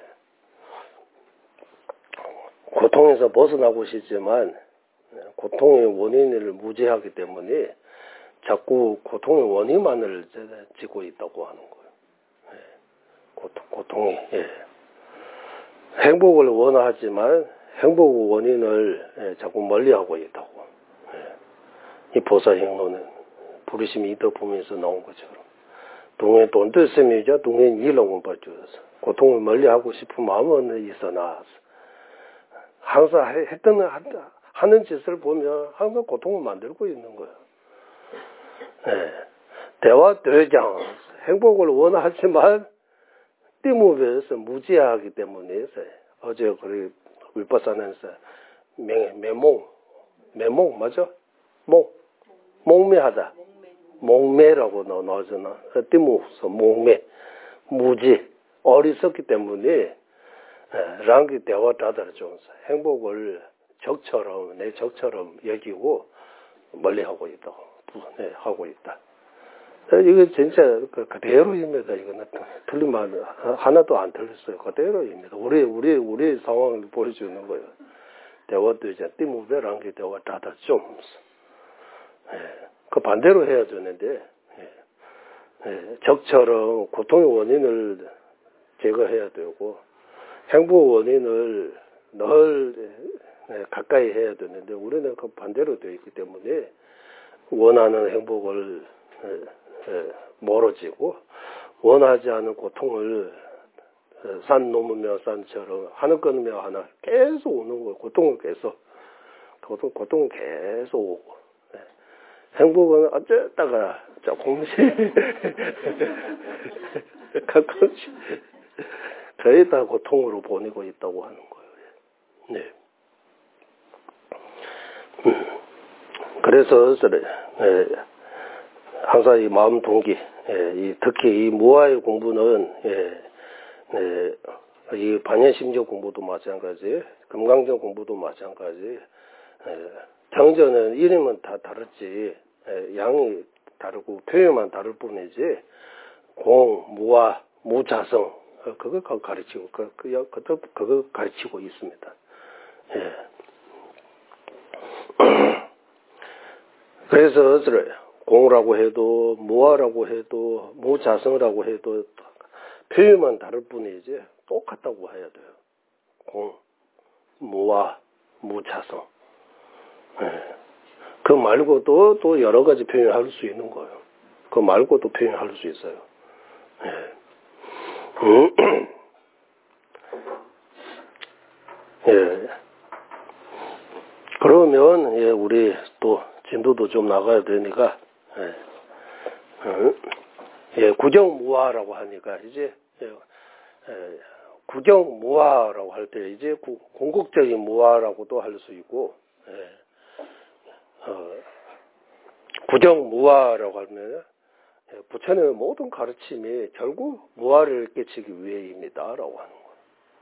고통에서 벗어나고 싶지만 고통의 원인을 무지하기 때문에 자꾸 고통의 원인만을 지고 있다고 하는 거예요. 예. 고통이. 예. 행복을 원하지만 행복 원인을 자꾸 멀리하고 있다고. 예. 이 보살행론은 부르심이 이더 보면서 나온 것처럼 동해 돈뜻sem이죠. 동해 일하고 봐줘서 고통을 멀리하고 싶은 마음은 있어나 항상 했던 하는 짓을 보면 항상 고통을 만들고 있는 거예요. 예. 대화 대장 행복을 원하지만 띠무에서 무지하기 때문에 어제 그리 윗바사는서 매몽 맞아? 몽매하다. 몽매라고 나오잖아. 띠무서 몽매 무지 어리석기 때문에 랑기 대화 다들 좀 행복을 적처럼 내 적처럼 여기고 멀리하고 있다고 하고 있다. 이거 진짜 그대로입니다. 이거는 틀린 말 하나도 안 틀렸어요. 그대로입니다. 우리 상황을 보여주는 거예요. 대화도 이제 띠무배랑기 대화 다들 좀 그 반대로 해야 되는데 적처럼 고통의 원인을 제거해야 되고 행복 원인을 늘 가까이 해야 되는데 우리는 그 반대로 되어 있기 때문에 원하는 행복을 멀어지고 원하지 않은 고통을 산 넘으며 산처럼 하늘 끊으며 하나 계속 오는 거예요. 고통은 계속 오고 행복은 어쩌다가 조금씩 가끔씩 거의 다 고통으로 보내고 있다고 하는 거예요. 네. 그래서 항상 이 마음 동기, 특히 이 무아의 공부는 이 반야심적 공부도 마찬가지, 금강경 공부도 마찬가지. 경전은 이름은 다 다르지, 양이 다르고 표현만 다를 뿐이지 공, 무아, 무자성 그거 가르치고 그거 가르치고 있습니다. 예. 그래서 공이라고 해도 무아라고 해도 무자성이라고 해도 표현만 다를 뿐이지 똑같다고 해야 돼요. 공, 무아, 무자성. 예. 그 말고도 또 여러 가지 표현할 수 있는 거예요. 그 말고도 표현할 수 있어요. 예. 예. 그러면 우리 또 진도도 좀 나가야 되니까 구경무아라고 하니까 이제 구경무아라고 할 때 이제 궁극적인 무아라고도 할 수 있고 구경무아라고 하면 부처님의 모든 가르침이 결국 무아를 깨치기 위해입니다라고 하는 거예요.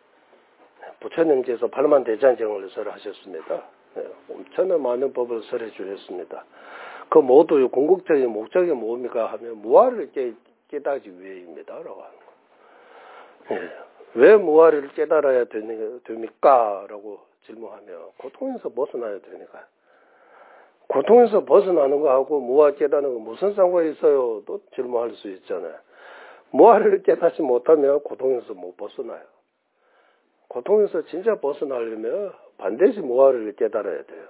부처님께서 발만 대장정을 설하셨습니다. 엄청난 많은 법을 설해 주셨습니다. 그 모두 궁극적인 목적이 뭡니까 하면 무아를 깨닫기 위해입니다라고 하는 거예요. 왜 무아를 깨달아야 됩니까? 라고 질문하면 고통에서 벗어나야 되니까. 고통에서 벗어나는 거하고 무아 깨닫는 거 무슨 상관이 있어요? 또 질문할 수 있잖아요. 무아를 깨닫지 못하면 고통에서 못 벗어나요. 고통에서 진짜 벗어나려면 반드시 무아를 깨달아야 돼요.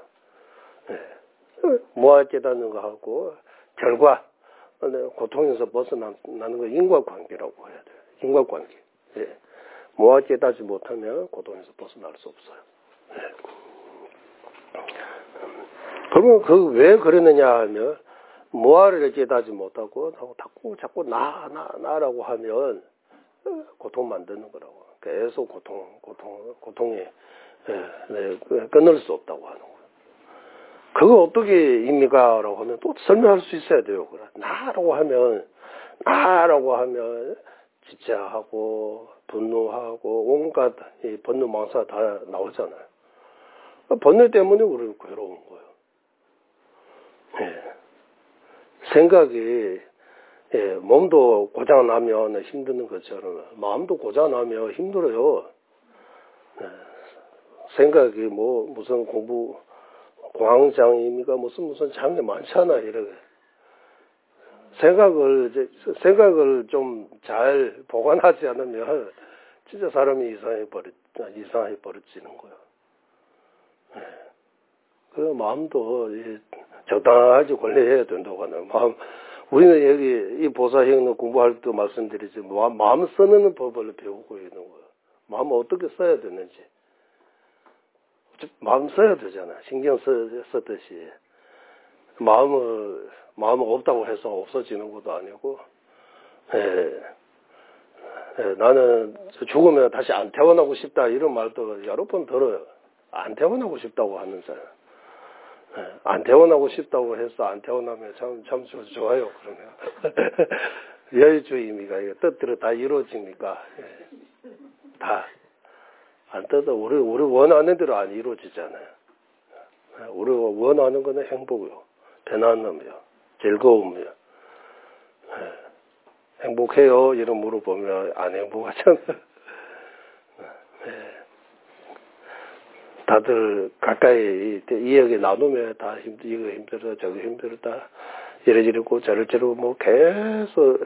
무아 깨닫는 거하고 결과, 고통에서 벗어나는 거 인과관계라고 해야 돼요. 인과관계. 무아 깨닫지 못하면 고통에서 벗어날 수 없어요. 그러면 왜 그러느냐 하면 무아를 깨닫지 못하고 자꾸 나라고 하면 고통 만드는 거라고. 계속 고통에 끊을 수 없다고 하는 거예요. 그거 어떻게 입니까? 라고 하면 또 설명할 수 있어야 돼요. 나라고 하면 지체하고 분노하고 온갖 이 번뇌 망사 다 나오잖아요. 번뇌 때문에 우리는 괴로운 거예요. 생각이 몸도 고장나면 힘드는 것처럼 마음도 고장나면 힘들어요. 생각이 무슨 공황장애입니까? 무슨 장애 많잖아. 이렇게 생각을 좀 잘 보관하지 않으면 진짜 사람이 이상해 버려지는 거예요. 그 마음도 적당하게 관리해야 된다고 하는 마음. 우리는 여기 이 보살형은 공부할 때도 말씀드리지 마음 쓰는 법을 배우고 있는 거예요. 마음을 어떻게 써야 되는지. 마음 써야 되잖아. 신경 쓰듯이. 마음은 없다고 해서 없어지는 것도 아니고, 나는 죽으면 다시 안 태어나고 싶다 이런 말도 여러 번 들어요. 안 태어나고 싶다고 하는 사람. 안 태어나고 싶다고 해서 안 태어나면 참 좋아요. 그러면 여의주의입니까? 뜻대로 다 이루어집니까? 다 안 떠도 우리 원하는 대로 안 이루어지잖아요. 우리가 원하는 거는 행복이요, 편안함이요, 즐거움이요. 행복해요? 이런 물어보면 안 행복하잖아요. 다들 가까이 이야기 나누면 다 이거 힘들어, 저거 힘들다, 이러고 저러고 계속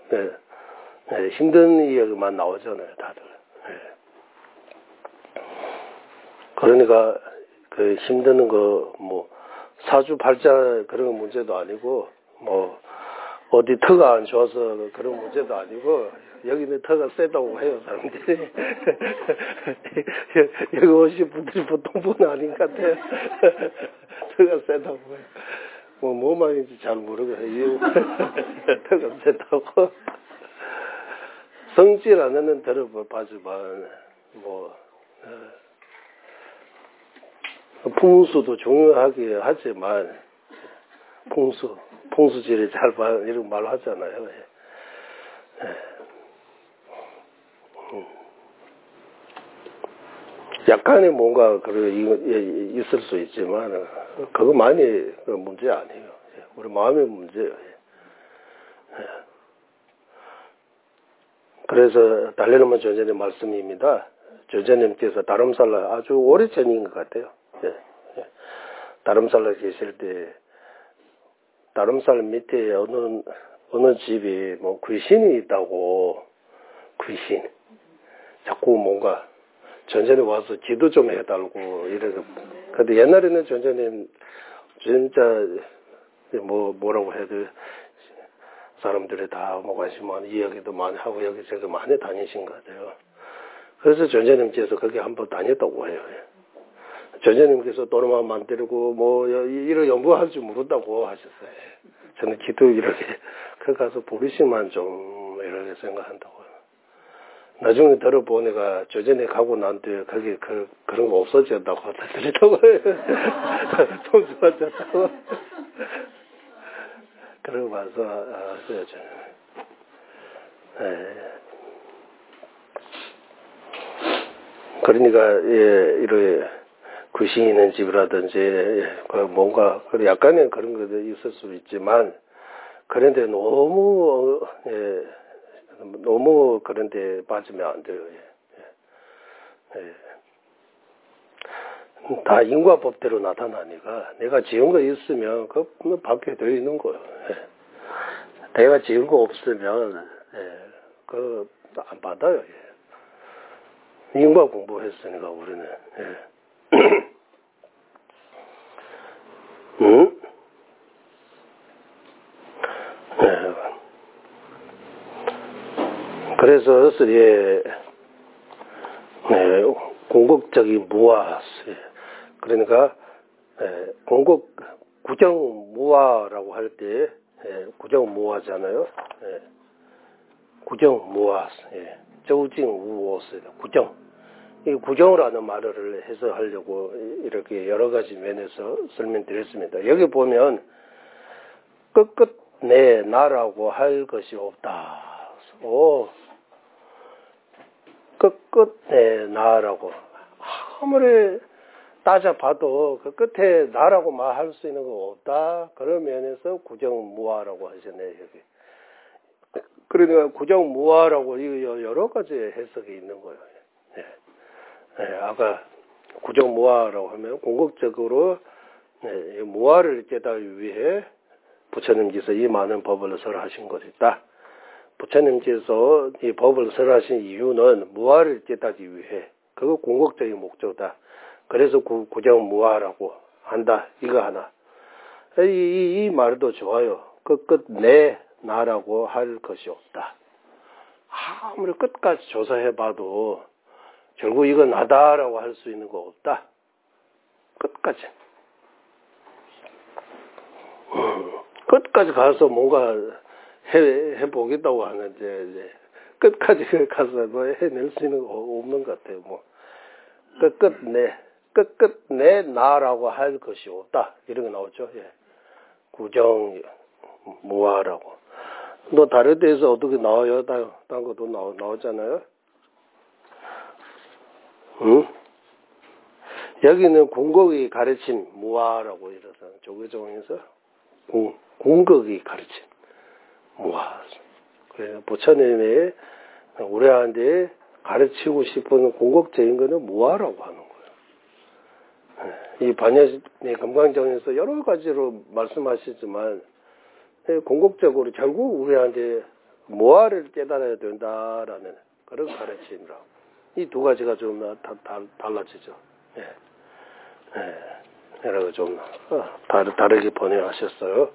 힘든 이야기만 나오잖아요, 다들. 그러니까 그 힘드는 거 사주팔자 그런 문제도 아니고 어디 터가 안 좋아서 그런 문제도 아니고 여기는 터가 세다고 해요, 사람들이. 여기 오신 분들이 보통 분 아닌 것 같아요. 터가 세다고 해요. 뭐 말인지 잘 모르겠어요. 터가 세다고. 성질 안 하는 들어봐지만 풍수도 중요하게 하지만 풍수지를 잘 봐 이런 말 하잖아요. 약간의 뭔가 있을 수 있지만 그거만이 문제 아니에요. 우리 마음의 문제예요. 그래서 달래놓은 조제님 말씀입니다. 조제님께서 다름살라 아주 오래전인 것 같아요. 다름살라 계실 때 다름살 밑에 어느 집이 귀신이 있다고, 귀신 자꾸 뭔가 전전에 와서 기도 좀 해달고 이래서. 근데 옛날에는 전전님 진짜 뭐라고 해도 사람들이 다 관심 많은 이야기도 많이 하고 여기저기 많이 다니신 것 같아요. 그래서 전전님께서 거기 한번 다녔다고 해요. 전전님께서 도로만 만들고 이런 연구할 줄 모른다고 하셨어요. 저는 기도 이렇게 그 가서 부르시면 좀 이렇게 생각한다고. 나중에 들어보니까 조전에 가고 난 뒤에 거기 그런 거 없어졌다고 하더라고요. 통수받았다고. 그러고 와서 그러니까 이렇게 귀신이 있는 집이라든지 뭔가 약간의 그런 것도 있을 수 있지만, 그런데 너무 그런데 빠지면 안 돼요. 다 인과법대로 나타나니까 내가 지은 거 있으면 그거 받게 되어 있는 거예요. 내가 지은 거 없으면 그거 안 받아요. 인과 공부했으니까 우리는. 그래서 공격적인 무아, 그러니까 구경무아라고 할 때 예, 구정무화잖아요. 예, 구정무화. 예, 조징우오스다. 구정. 이 구정이라는 말을 해석하려고 이렇게 여러 가지 면에서 설명드렸습니다. 여기 보면 끝끝내 나라고 할 것이 없다. 끝끝내 나라고 아무리 따져봐도 그 끝에 나라고 말할 수 있는 거 없다. 그런 면에서 구정무화라고 하셨네요. 여기. 그러니까 구정무화라고 여러 가지 해석이 있는 거예요. 네. 네, 아까 구정무화라고 하면 궁극적으로 네, 무화를 깨닫기 위해 부처님께서 이 많은 법을 설하신 것이다. 부처님께서 이 법을 설하신 이유는 무화를 깨닫기 위해 그거 궁극적인 목적이다. 그래서 구정무화라고 한다. 이거 하나. 이 말도 좋아요. 끝내 나라고 할 것이 없다. 아무리 끝까지 조사해봐도 결국 이건 나다라고 할 수 있는 거 없다. 끝까지. 끝까지 가서 뭔가 해보겠다고 하는데, 이제 끝까지 가서 뭐 해낼 수 있는 거 없는 것 같아요. 뭐. 끝끝내 나라고 할 것이 없다. 이런 거 나오죠. 예. 구정무화라고. 또 다른 데서 어떻게 나와요? 다른 것도 나오잖아요. 응? 여기는 궁극이 가르친 무화라고 이래서 조계종에서 궁극이 가르친 무화. 그래서 부처님이 우리한테 가르치고 싶은 궁극적인 거는 무화라고 하는 거예요. 이 반야의 금강정에서 여러 가지로 말씀하시지만 궁극적으로 결국 우리한테 무화를 깨달아야 된다라는 그런 가르침이라고. 이 두 가지가 좀 달라지죠. 예. 예. 여러 가지 좀 다르게 번역하셨어요.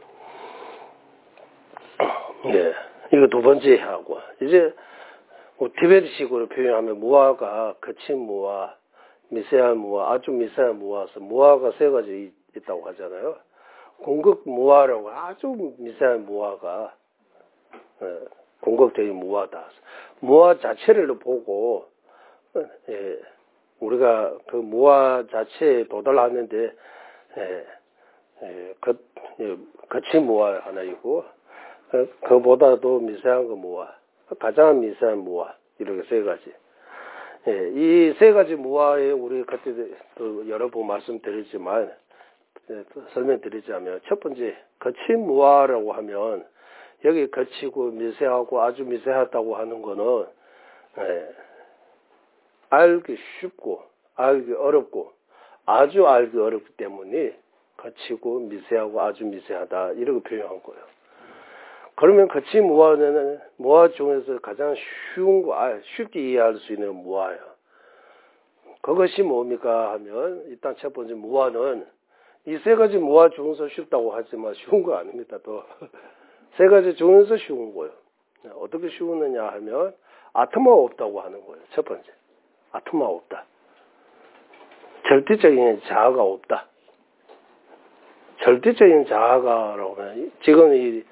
예. 이거 두 번째 하고 이제 뭐 티베트식으로 표현하면 무화가 거친 무화, 미세한 무화, 아주 미세한 무화서 무화가 세 가지 있다고 하잖아요. 궁극 무화라고 아주 미세한 무화가 궁극적인 무화다. 무화 자체를 보고 예, 우리가 그 무화 자체에 도달하는데 거친 무화 하나 있고 그보다도 미세한 거 무화, 가장 미세한 무화 이렇게 세 가지. 예, 이 세 가지 무화에 우리 그때도 여러 번 말씀드리지만 설명드리자면 첫 번째 거친 무화라고 하면 여기 거치고 미세하고 아주 미세하다고 하는 거는 알기 쉽고 알기 어렵고 아주 알기 어렵기 때문에 거치고 미세하고 아주 미세하다 이렇게 표현한 거예요. 그러면 거친 무화는 무화 중에서 가장 쉬운 거 쉽게 이해할 수 있는 무화예요. 그것이 뭡니까 하면 일단 첫 번째 무화는 이 세 가지 무화 중에서 쉽다고 하지만 쉬운 거 아닙니다. 또 세 가지 중에서 쉬운 거예요. 어떻게 쉬우느냐 하면 아트마 없다고 하는 거예요. 첫 번째 아트마 없다. 절대적인 자아가 없다. 절대적인 자아가라고 하면 지금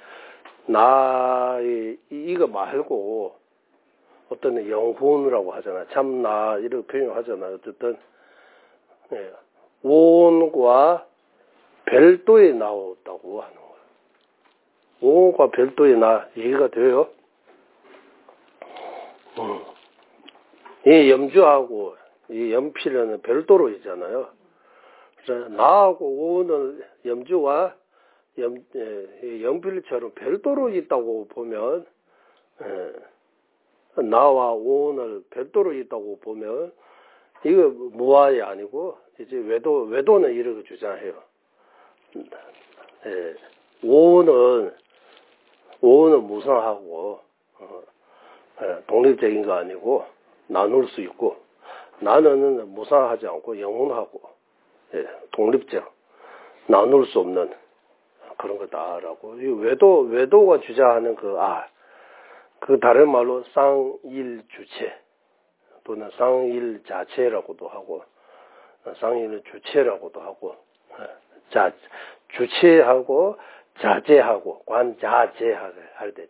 이거 말고 어떤 영혼이라고 하잖아요. 참나 이렇게 표현하잖아요. 어쨌든 오온과 별도에 나왔다고 하는 거예요. 오온과 별도에 이해가 돼요? 이 염주하고 이 연필은 별도로 있잖아요. 그래서 나하고 오온은 염주와 연필처럼 별도로 있다고 보면 나와 오온을 별도로 있다고 보면 이거 무아이 아니고 이제 외도는 이렇게 주장해요. 오온은 무상하고 독립적인 거 아니고 나눌 수 있고 나는 무상하지 않고 영원하고 독립적 나눌 수 없는 그런 거다라고. 이 외도가 주장하는 그 다른 말로 쌍일주체 또는 쌍일자체라고도 하고 쌍일주체라고도 하고 주체하고 자제하고 관자제 할 때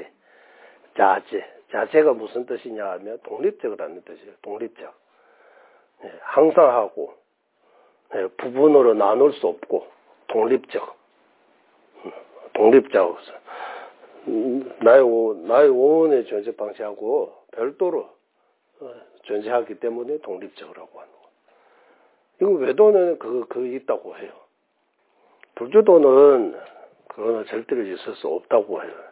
자제가 무슨 뜻이냐 하면 독립적이라는 뜻이에요. 독립적. 예, 항상 하고 예, 부분으로 나눌 수 없고 독립적. 나의 오온의 존재 방식하고 별도로 존재하기 때문에 독립적이라고 하는 거예요. 이거 외도는 그거 있다고 해요. 불교도는 그거는 절대로 있을 수 없다고 해요.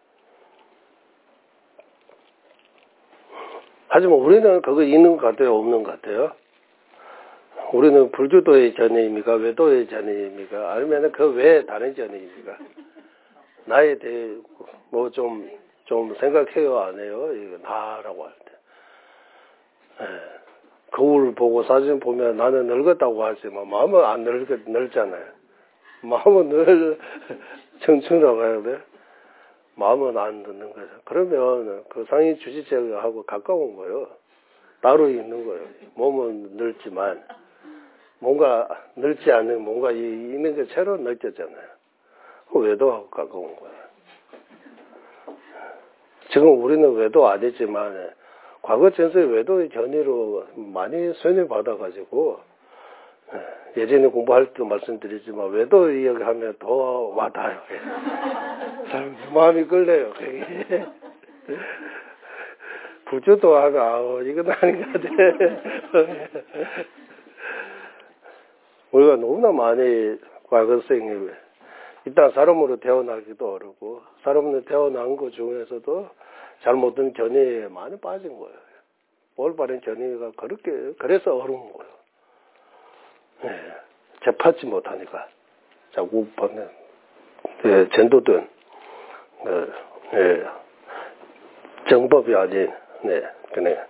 하지만 우리는 그거 있는 것 같아요? 없는 것 같아요? 우리는 불교도의 전의입니까? 외도의 전의입니까? 아니면 그 외에 다른 전의입니까? 나에 대해 뭐 좀 생각해요? 안 해요? 이거 나라고 할 때. 예. 거울 보고 사진 보면 나는 늙었다고 하지만 마음은 안 늙잖아요. 마음은 청춘이라고 해야 돼. 마음은 안 늙는 거죠. 그러면 그 상위 주지체하고 가까운 거예요. 따로 있는 거예요. 몸은 늙지만 뭔가 늙지 않는 뭔가 있는 것처럼 느껴졌잖아요. 외도하고 가까운 거예요. 지금 우리는 외도 안 했지만 과거 전서의 외도의 견해로 많이 손해 받아가지고 예전에 공부할 때도 말씀드리지만 외도 이야기하면 더 와닿아요. 사람 마음이 끌려요. 불교도 하나 이건 아닌 것 같아. 우리가 너무나 많이 과거생이 일단 사람으로 태어나기도 어렵고 사람으로 태어난 것 중에서도 잘못된 견해에 많이 빠진 거예요. 올바른 견해가 그래서 어려운 거예요. 예, 접하지 못하니까 자꾸 보면 전도된 정법이 아닌 그냥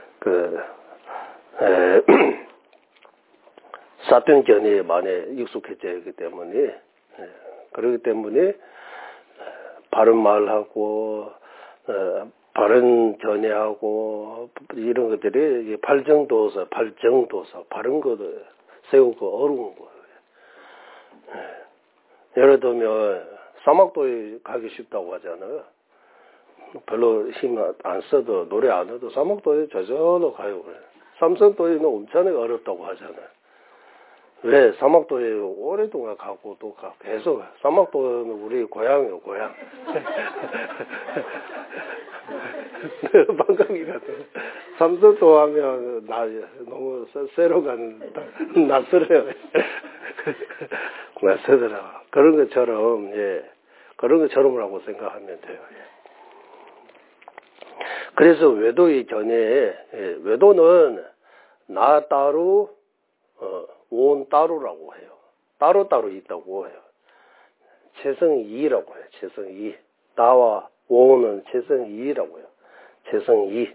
사된 견해에 많이 익숙해져 있기 때문에 그렇기 때문에 바른 말하고 바른 견해하고 이런 것들이 발정도서 바른 것을 세우고 어려운 거예요. 예를 들면 사막도에 가기 쉽다고 하잖아요. 별로 힘 안 써도 노래 안 해도 사막도에 저절로 가요. 삼성도에는 엄청나게 어렵다고 하잖아요. 왜? 사막도에 오랫동안 가고 또 계속 사막도는 우리 고향이에요. 고향. 방광이 같은 삼성도 하면 너무 새로가는 낯설어요. 낯설더라고. 그런 것처럼 그런 것처럼이라고 생각하면 돼요. 그래서 외도의 견해에 외도는 나 따로 온 따로라고 해요. 따로 있다고 해요. 최성이라고 해요. 최성이. 나와 온은 최성이라고 해요. 최성이.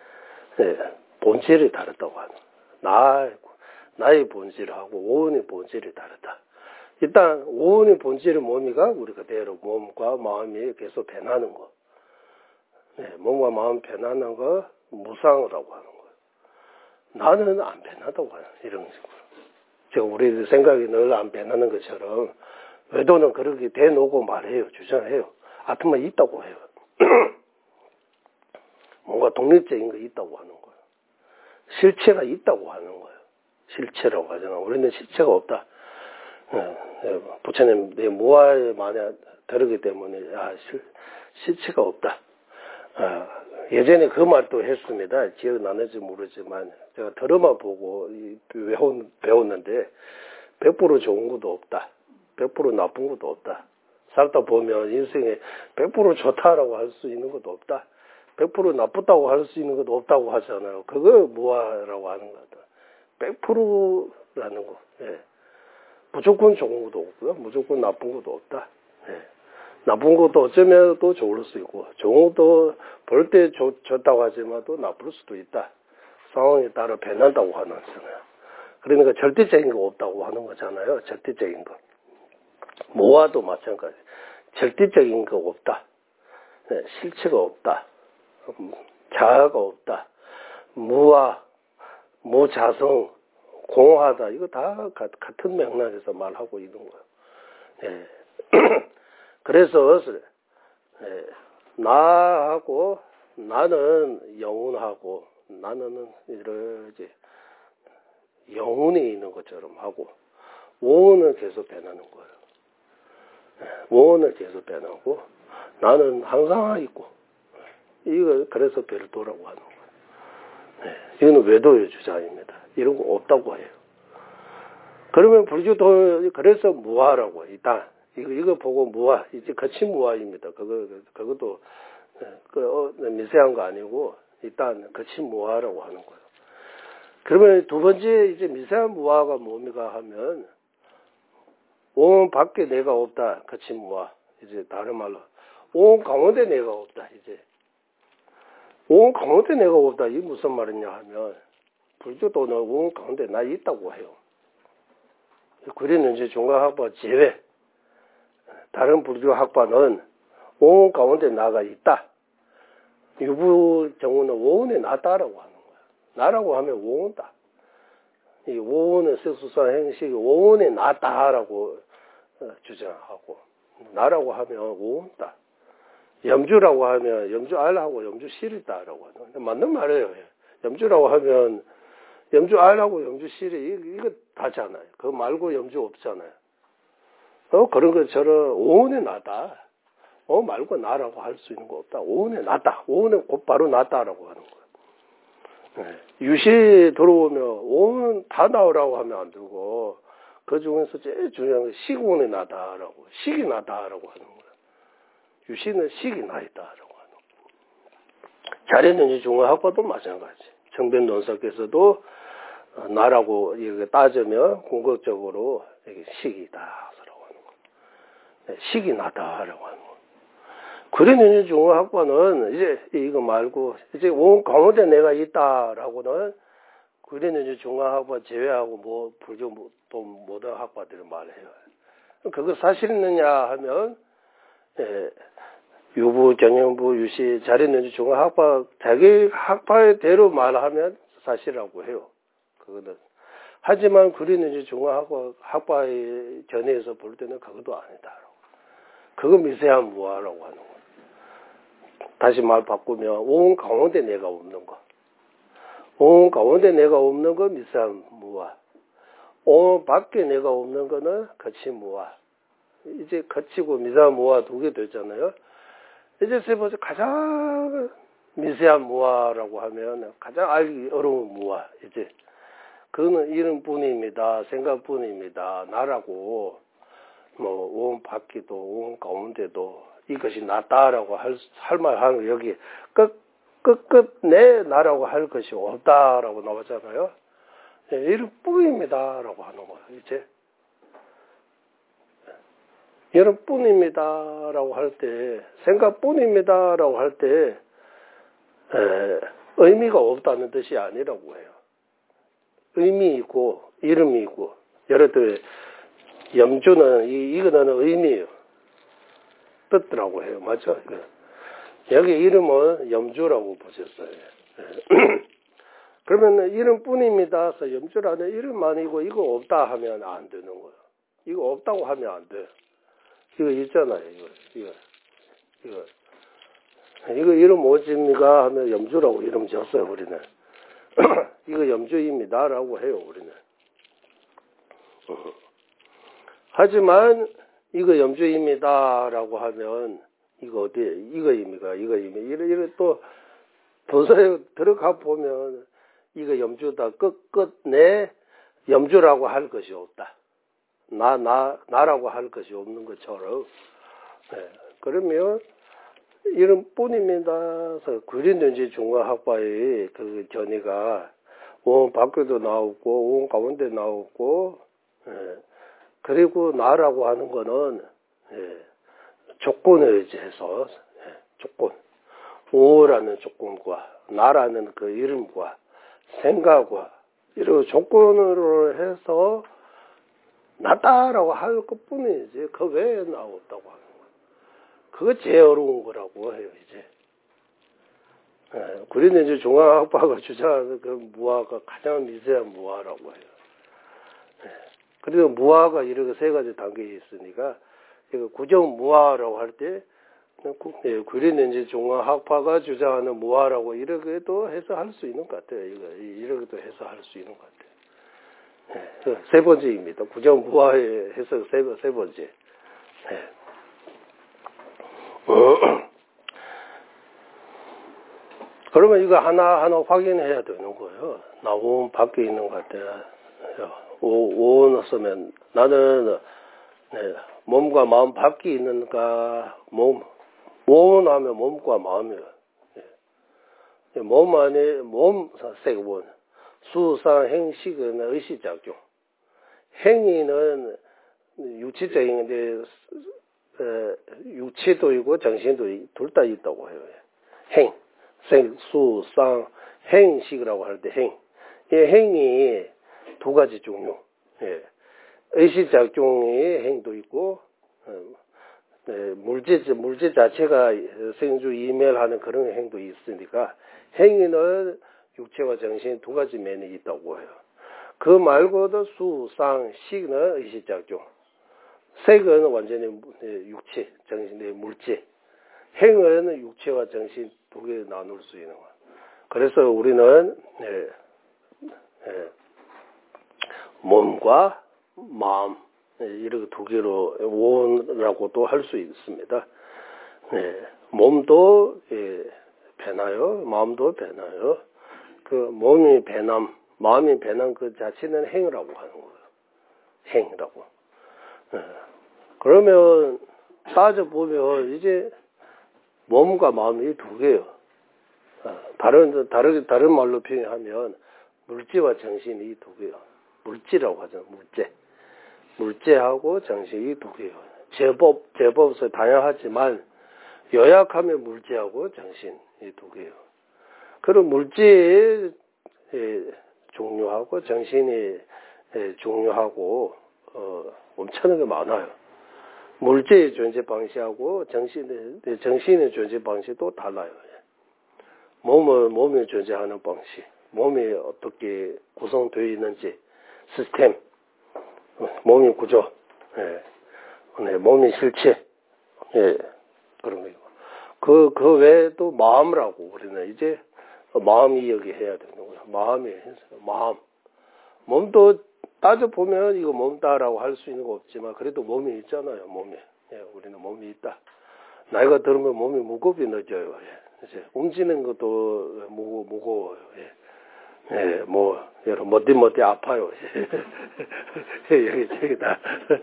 본질이 다르다고 하는 나의 본질하고 온의 본질이 다르다. 일단 온의 본질은 뭡니까? 우리 그대로 몸과 마음이 계속 변하는 거. 몸과 마음 변하는 거 무상이라고 하는 거예요. 나는 안 변하다고 하는 이런 식으로. 지금 우리 생각이 늘 안 변하는 것처럼 외도는 그렇게 대놓고 말해요. 주장해요. 아트만 있다고 해요. 뭔가 독립적인 거 있다고 하는 거예요. 실체가 있다고 하는 거예요. 실체라고 하잖아. 우리는 실체가 없다. 부처님 내 무아에 많이 다르기 때문에 실체가 없다. 예전에 그 말도 했습니다. 기억나는지 모르지만 제가 들어만 보고 배웠는데 100% 좋은 것도 없다. 100% 나쁜 것도 없다. 살다 보면 인생에 100% 좋다라고 할 수 있는 것도 없다. 100% 나쁘다고 할 수 있는 것도 없다고 하잖아요. 그거 무아라고 하는 거다. 100%라는 거. 무조건 좋은 것도 없고요. 무조건 나쁜 것도 없다. 나쁜 것도 어쩌면 또 좋을 수 있고, 좋은 것도 볼 때 좋다고 하지만 또 나쁠 수도 있다. 상황에 따라 변한다고 하는 거잖아요. 그러니까 절대적인 거 없다고 하는 거잖아요. 절대적인 거. 모아도 마찬가지. 절대적인 거 없다. 실체가 없다. 자아가 없다. 무아, 무자성, 공하다. 이거 다 같은 맥락에서 말하고 있는 거예요. 그래서 나하고 나는 영혼하고 나는 이렇게 영혼이 있는 것처럼 하고 오온을 계속 변하는 거예요. 오온을 계속 변하고 나는 항상 있고 이거 그래서 별도라고 하는 거예요. 이거는 외도의 주장입니다. 이런 거 없다고 해요. 그러면 불교도 그래서 무아라고 해요. 일단 이거 보고 무아 이제 거치 무아입니다. 그것도 미세한 거 아니고 일단 거치 무아라고 하는 거예요. 그러면 두 번째 이제 미세한 무아가 뭡니까 하면 온 밖에 내가 없다. 거치 무아. 이제 다른 말로 온 가운데 내가 없다. 이제 온 가운데 내가 없다. 이게 무슨 말이냐 하면 불교도는 온 가운데 나 있다고 해요. 그리는 이제 종가학파 제외 다른 불교 학파는 온 가운데 나가 있다. 유부 경우는 오온에 나다라고 하는 거야. 나라고 하면 오온다. 이 오온의 색수상 행식이 오온에 나다라고 주장하고 나라고 하면 오온다. 염주라고 하면 염주 알하고 염주 실이다라고 하는 거야. 맞는 말이에요. 염주라고 하면 염주 알하고 염주 실이 이거 다잖아요. 그거 말고 염주 없잖아요. 그런 것처럼 오온에 나다. 말고 나라고 할 수 있는 거 없다. 오온에 나다. 오온에 곧바로 나다라고 하는 거예요. 유시 들어오면 오온 다 나오라고 하면 안 되고 그 중에서 제일 중요한 게 식오온에 나다라고 식이 나다라고 하는 거예요. 유시는 식이 나 있다라고 하는 거예요. 자리는 중화학파도 마찬가지. 정변론사께서도 나라고 이렇게 따지면 궁극적으로 이게 식이다라고 하는 거예요. 식이 나다라고 하는 거예요. 그러는 중화학파는 이제 이거 말고 이제 온 가운데 내가 있다라고는 그러는 중화학파 제외하고 뭐 불교 또 모든 학파들을 말해요. 그거 사실이느냐 하면 유부, 경영부, 유시, 자리는 중화학파 자기 학파대로 말하면 사실이라고 해요. 그거는 하지만 그리는 중화학파의 견해에서 볼 때는 그것도 아니다. 그거 미세한 무아라고 하는 거예요. 다시 말 바꾸면 온 가운데 내가 없는 거. 온 가운데 내가 없는 거 미세한 무아. 온 밖에 내가 없는 거는 거치 무아. 이제 거치고 미세한 무아 두 개 됐잖아요. 이제 세 번째 가장 미세한 무아라고 하면 가장 알기 어려운 무아. 이제 그거는 이름뿐입니다. 생각뿐입니다. 나라고 온 밖에도 온 가운데도 이것이 나다라고 할 말하는 여기 끝끝 내 나라고 할 것이 없다라고 나오잖아요. 이름뿐입니다라고 하는 거예요. 이제 이름뿐입니다라고 할 때 생각뿐입니다라고 할 때 의미가 없다는 뜻이 아니라고 해요. 의미 있고 이름이 있고 예를 들어 염주는 이거는 의미예요. 뜻이라고 해요. 맞죠? 여기 이름은 염주라고 보셨어요. 그러면 이름뿐입니다. 그래서 염주라는 이름만이고 이거 없다 하면 안 되는 거예요. 이거 없다고 하면 안 돼. 이거 있잖아요. 이거 이름 뭐집니까 하면 염주라고 이름 지었어요. 우리는. 이거 염주입니다라고 해요. 우리는. 하지만 이거 염주입니다라고 하면 이거 어디에 이거입니까? 이래 또 도서에 들어가 보면 이거 염주다 끝내 염주라고 할 것이 없다. 나라고 할 것이 없는 것처럼. 그러면 이름뿐입니다. 구린전지 중화학파의 그 견해가 온 밖에도 나오고 온 가운데 나오고 그리고 나라고 하는 거는 조건에 의지해서 조건 오라는 조건과 나라는 그 이름과 생각과 이런 조건으로 해서 나다라고 할 것뿐이지 그 외에 나왔다고 하는 거예요. 그거 제일 어려운 거라고 해요. 이제 그런데 이제 중화학파가 주장하는 그 무아가 가장 미세한 무아라고 해요. 그래서 무아가 이렇게 세 가지 단계에 있으니까 이거 구정무화라고 할 때 구리는지 중앙학파가 주장하는 무화라고 이렇게도 해서 할 수 있는 것 같아요. 이렇게도 해서 할 수 있는 것 같아요. 세 번째입니다. 구정무화의 해석 세 번째. 그러면 이거 하나하나 확인해야 되는 거예요. 나온 밖에 있는 것 같아요. 오온을 쓰면 나는 몸과 마음 밖에 있는가, 오온하면 몸과 마음이에요. 몸 안에 색원, 수상 행식은 의식작용. 행위는 육체적인 육체도 있고 정신도 둘 다 있다고 해요. 행, 수상, 행식이라고 할 때 행. 이 행이 두 가지 종류. 의식작용의 행도 있고, 물질 자체가 생주 이멸하는 그런 행도 있으니까, 행위는 육체와 정신 두 가지 면이 있다고 해요. 그 말고도 수상, 식은 의식작용. 색은 완전히 육체, 정신의 물질. 행은 육체와 정신 두 개 나눌 수 있는 거예요. 그래서 우리는 몸과 마음 이렇게 두 개로 오온이라고도 할 수 있습니다. 몸도 변화요, 마음도 변화요. 그 몸이 변함, 마음이 변함 그 자체는 행이라고 하는 거예요. 행이라고. 그러면 따져보면 이제 몸과 마음이 두 개예요. 다른 말로 표현하면 물질과 정신이 두 개예요. 물질이라고 하죠. 물질하고 정신이 두 개예요. 제법에서 다양하지만 요약하면 물질하고 정신이 두 개예요. 그럼 물질의 종류하고 정신의 종류하고 엄청나게 많아요. 물질의 존재 방식하고 정신의 존재 방식도 달라요. 몸이 존재하는 방식, 몸이 어떻게 구성되어 있는지, 시스템, 몸의 구조, 몸의 실체, 그런 거예요. 그 외에 또 마음이라고 우리는 이제 마음이 여기 해야 되는 거예요. 마음. 몸도 따져보면 이거 몸다라고 할 수 있는 거 없지만 그래도 몸이 있잖아요. 우리는 몸이 있다. 나이가 들으면 몸이 무겁어져요. 이제 움직이는 것도 무거워요. 여러분 머리 아파요. 여기다.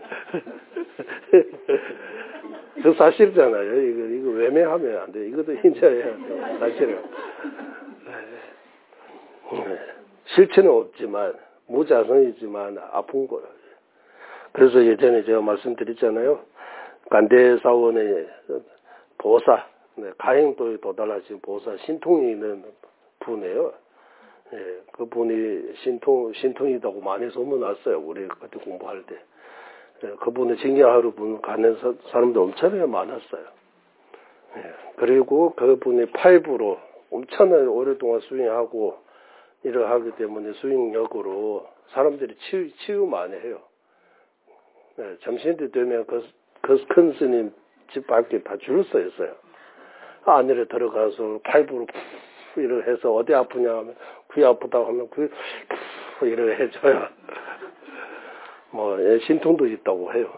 그 사실이잖아요. 이거 외면하면 안 돼. 이것도 인정해야 돼. 사실은. 실체는 없지만 무자성이지만 아픈 거예요. 그래서 예전에 제가 말씀드렸잖아요. 간대사원의 보사, 가행도에 도달하신 보사 신통이 있는 분이에요. 그분이 신통이다고 많이 소문났어요. 우리 그때 공부할 때. 그분의 징계하러 가는 사람도 엄청나게 많았어요. 그리고 그분이 파이브로 엄청나게 오랫동안 수행하고 일을 하기 때문에 수행력으로 사람들이 치유 많이 해요. 점심때 되면 그 큰 스님 집 밖에 다 줄 서 있어요. 안으로 들어가서 파이브로 일을 해서 어디 아프냐 하면 귀 아프다고 하면 일을 해줘요. 신통도 있다고 해요.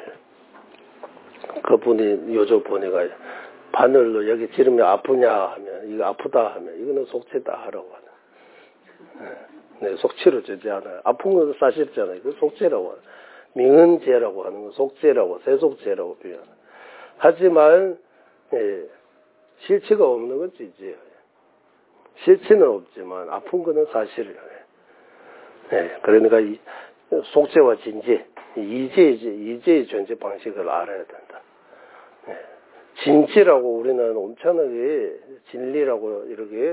그분이 요즘 보니까 바늘로 여기 찌르면 아프냐 하면 이거 아프다 하면 이거는 속죄다 하라고 하는. 속죄로 주지 않아요. 아픈 건 사실이잖아요. 이거 속죄라고 하는. 명은죄라고 하는 건 속죄라고 세속죄라고 표현해요. 하지만 실체가 없는 건 진지해요. 실체는 없지만 아픈 거는 사실이에요. 그러니까 이 속죄와 진죄, 이죄의 존재 방식을 알아야 된다. 진지라고 우리는 엄청나게 진리라고 이렇게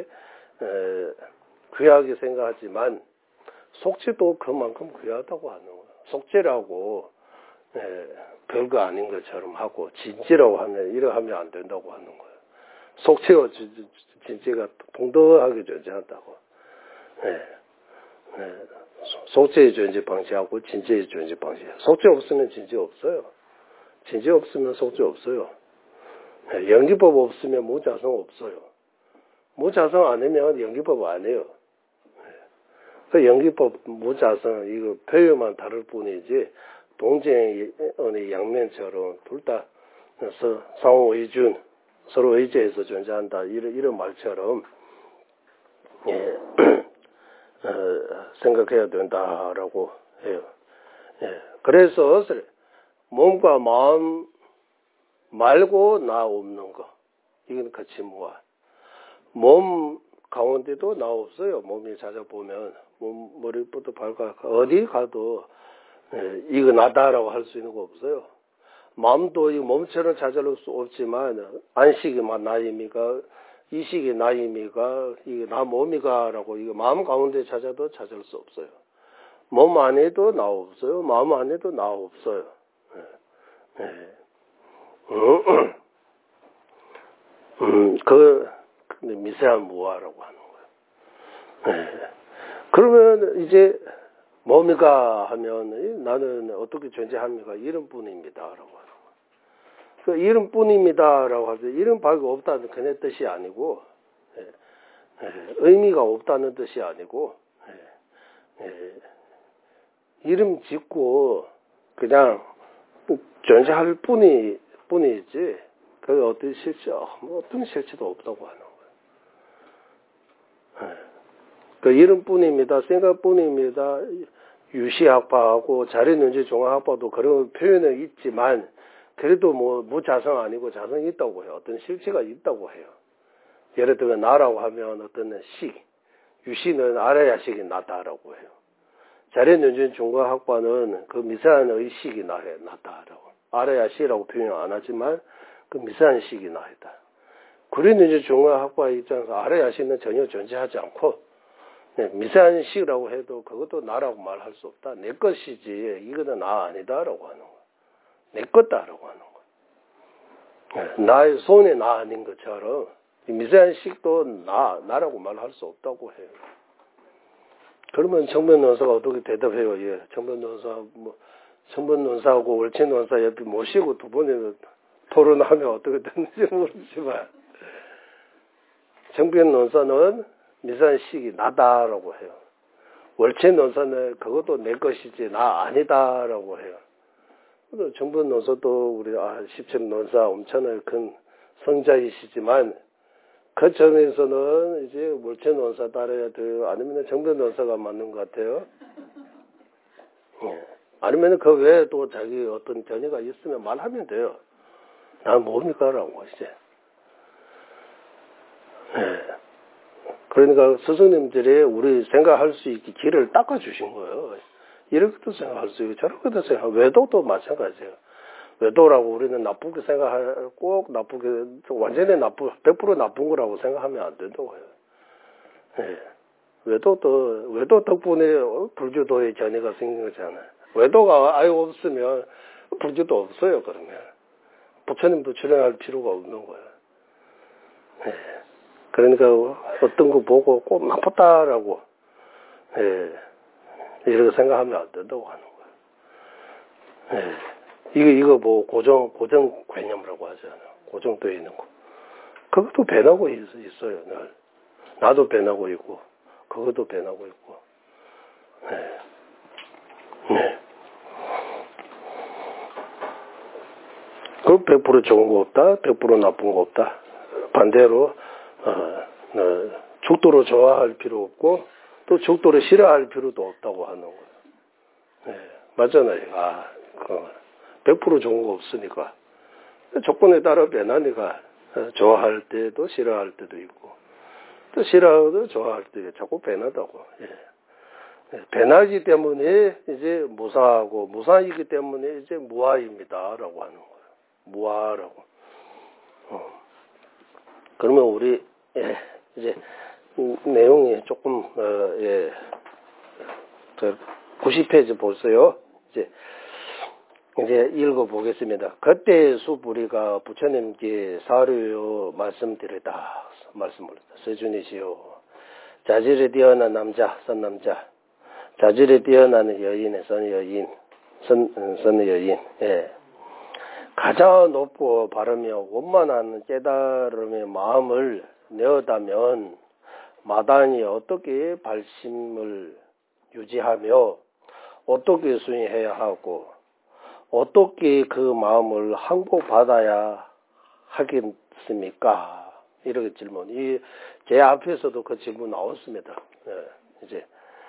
귀하게 생각하지만 속죄도 그만큼 귀하다고 하는 거예요. 속죄라고 별거 아닌 것처럼 하고 진지라고 하면 이래 하면 안 된다고 하는 거예요. 속죄와 진지가 동등하게 존재한다고. 속죄의 존재 방식하고 진지의 존재 방식. 속죄 없으면 진지 없어요. 진지 없으면 속죄 없어요. 연기법 없으면 무자성 없어요. 무자성 아니면 연기법 안 해요. 그 연기법, 무자성, 이거 표현만 다를 뿐이지, 동쟁의 양면처럼 둘 다 상호의준, 서로 의지해서 존재한다. 이런 말처럼, 예, 생각해야 된다라고 해요. 예, 그래서 몸과 마음 말고 나 없는 거. 이건 같이 모아. 몸 가운데도 나 없어요. 몸이 찾아보면. 머리부터 발가락 어디 가도 이거 나다라고 할 수 있는 거 없어요. 마음도 이 몸처럼 찾아올 수 없지만 안식이 나입니까? 이식이 나입니까? 이게 나 몸이가라고 이거 마음 가운데 찾아도 찾을 수 없어요. 몸 안에도 나 없어요. 마음 안에도 나 없어요. 그 미세한 무아라고 하는 거예요. 그러면 이제 몸이가 하면 나는 어떻게 존재합니까? 이름뿐입니다라고 하는 거예요. 그 이름뿐입니다라고 할 때 이름 밖에 없다는 그의 뜻이 아니고 의미가 없다는 뜻이 아니고 이름 짓고 그냥 존재할 뿐이지 그 어떤 실체도 없다고 하는 거예요. 그 이름뿐입니다. 생각뿐입니다. 유시학파하고 자리는지 종합학파도 그런 표현은 있지만 그래도 무자성 아니고 자성이 있다고 해요. 어떤 실체가 있다고 해요. 예를 들면 나라고 하면 어떤 식, 유시는 알아야 식이 나다라고 해요. 자리는지 종합학파는 그 미세한 의식이 나다라고. 알아야 식이라고 표현 안 하지만 그 미세한 식이 나다. 구리는지 종합학파의 입장에서 알아야 식은 전혀 존재하지 않고 미세한 식이라고 해도 그것도 나라고 말할 수 없다. 내 것이지 이거는 나 아니다라고 하는 거야. 내 것다라고 하는 거야. 나의 손이 나 아닌 것처럼 미세한 식도 나라고 말할 수 없다고 해요. 그러면 청변논사가 어떻게 대답해요? 예, 청변논사하고 월체논사 옆에 모시고 두 번이나 토론하면 어떻게 되는지 모르지만 청변논사는 미세한 식이 나다라고 해요. 월체논사는 그것도 내 것이지 나 아니다라고 해요. 청변논사도 우리 십천논사 엄청나게 큰 성자이시지만 그 점에서는 이제 월체논사 따라야 돼요. 아니면 청변논사가 맞는 것 같아요. 아니면 그 외에 또 자기 어떤 견해가 있으면 말하면 돼요. 난 뭡니까라고 이제. 그러니까 스승님들이 우리 생각할 수 있게 길을 닦아주신 거예요. 이렇게도 생각할 수 있고 저렇게도 생각하고 외도도 마찬가지예요. 외도라고 우리는 나쁘게 생각할 꼭 나쁘게 완전히 100% 나쁜 거라고 생각하면 안 된다고 해요. 외도 덕분에 불교도의 견해가 생긴 거잖아요. 외도가 아예 없으면 불교도 없어요. 그러면 부처님도 출연할 필요가 없는 거예요. 그러니까 어떤 거 보고 꼭 나쁘다라고 이렇게 생각하면 안 된다고 하는 거예요. 이거 고정 개념이라고 하잖아요. 고정되어 있는 거. 그것도 변하고 있어요. 늘. 나도 변하고 있고 그것도 변하고 있고. 그 100% 좋은 거 없다. 100% 나쁜 거 없다. 반대로 죽도록 좋아할 필요 없고 또 죽도록 싫어할 필요도 없다고 하는 거예요. 맞잖아요. 100% 좋은 거 없으니까 조건에 따라 변하니까 좋아할 때도 싫어할 때도 있고 또 싫어하고 좋아할 때 자꾸 변하다고. 변하기 때문에 이제 무사하고 무사이기 때문에 이제 무아입니다라고 하는 거예요. 무아라고. 그러면 우리 이제 내용이 조금 90페이지 보세요. 이제 읽어보겠습니다. 그때 수부리가 부처님께 사료요 말씀드렸다. 세준이시요. 자질에 뛰어난 남자, 선남자. 자질에 뛰어난 여인의 선여인. 가장 높고 바르며 원만한 깨달음의 마음을 내었다면 마땅히 어떻게 발심을 유지하며 어떻게 수행해야 하고 어떻게 그 마음을 항복받아야 하겠습니까? 이렇게 질문. 제 앞에서도 그 질문 나왔습니다. 이제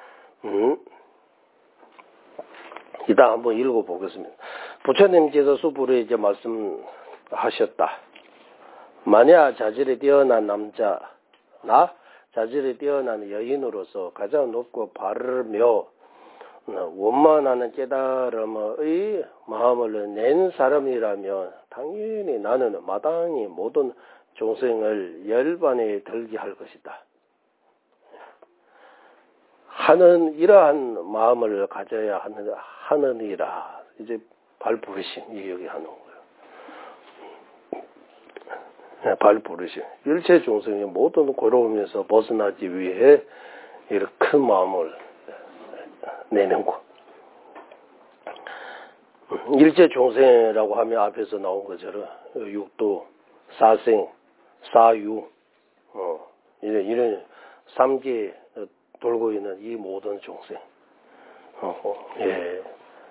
이따 한번 읽어보겠습니다. 부처님께서 수부를 이제 말씀하셨다. 만약 자질이 뛰어난 남자나 자질이 뛰어난 여인으로서 가장 높고 바르며 원만한 깨달음의 마음을 낸 사람이라면 당연히 나는 마땅히 모든众生을 열반에 들게 할 것이다. 하는 이러한 마음을 가져야 하느니라. 이제 발부르심 이 여기 하는 거예요. 발부르심. 일체众生의 모든 고려움에서 벗어나기 위해 이렇게 큰 마음을 내는 거. 일체众生이라고 하면 앞에서 나온 것처럼 육도, 사생, 사유, 이런 3계 돌고 있는 이 모든众生. 예.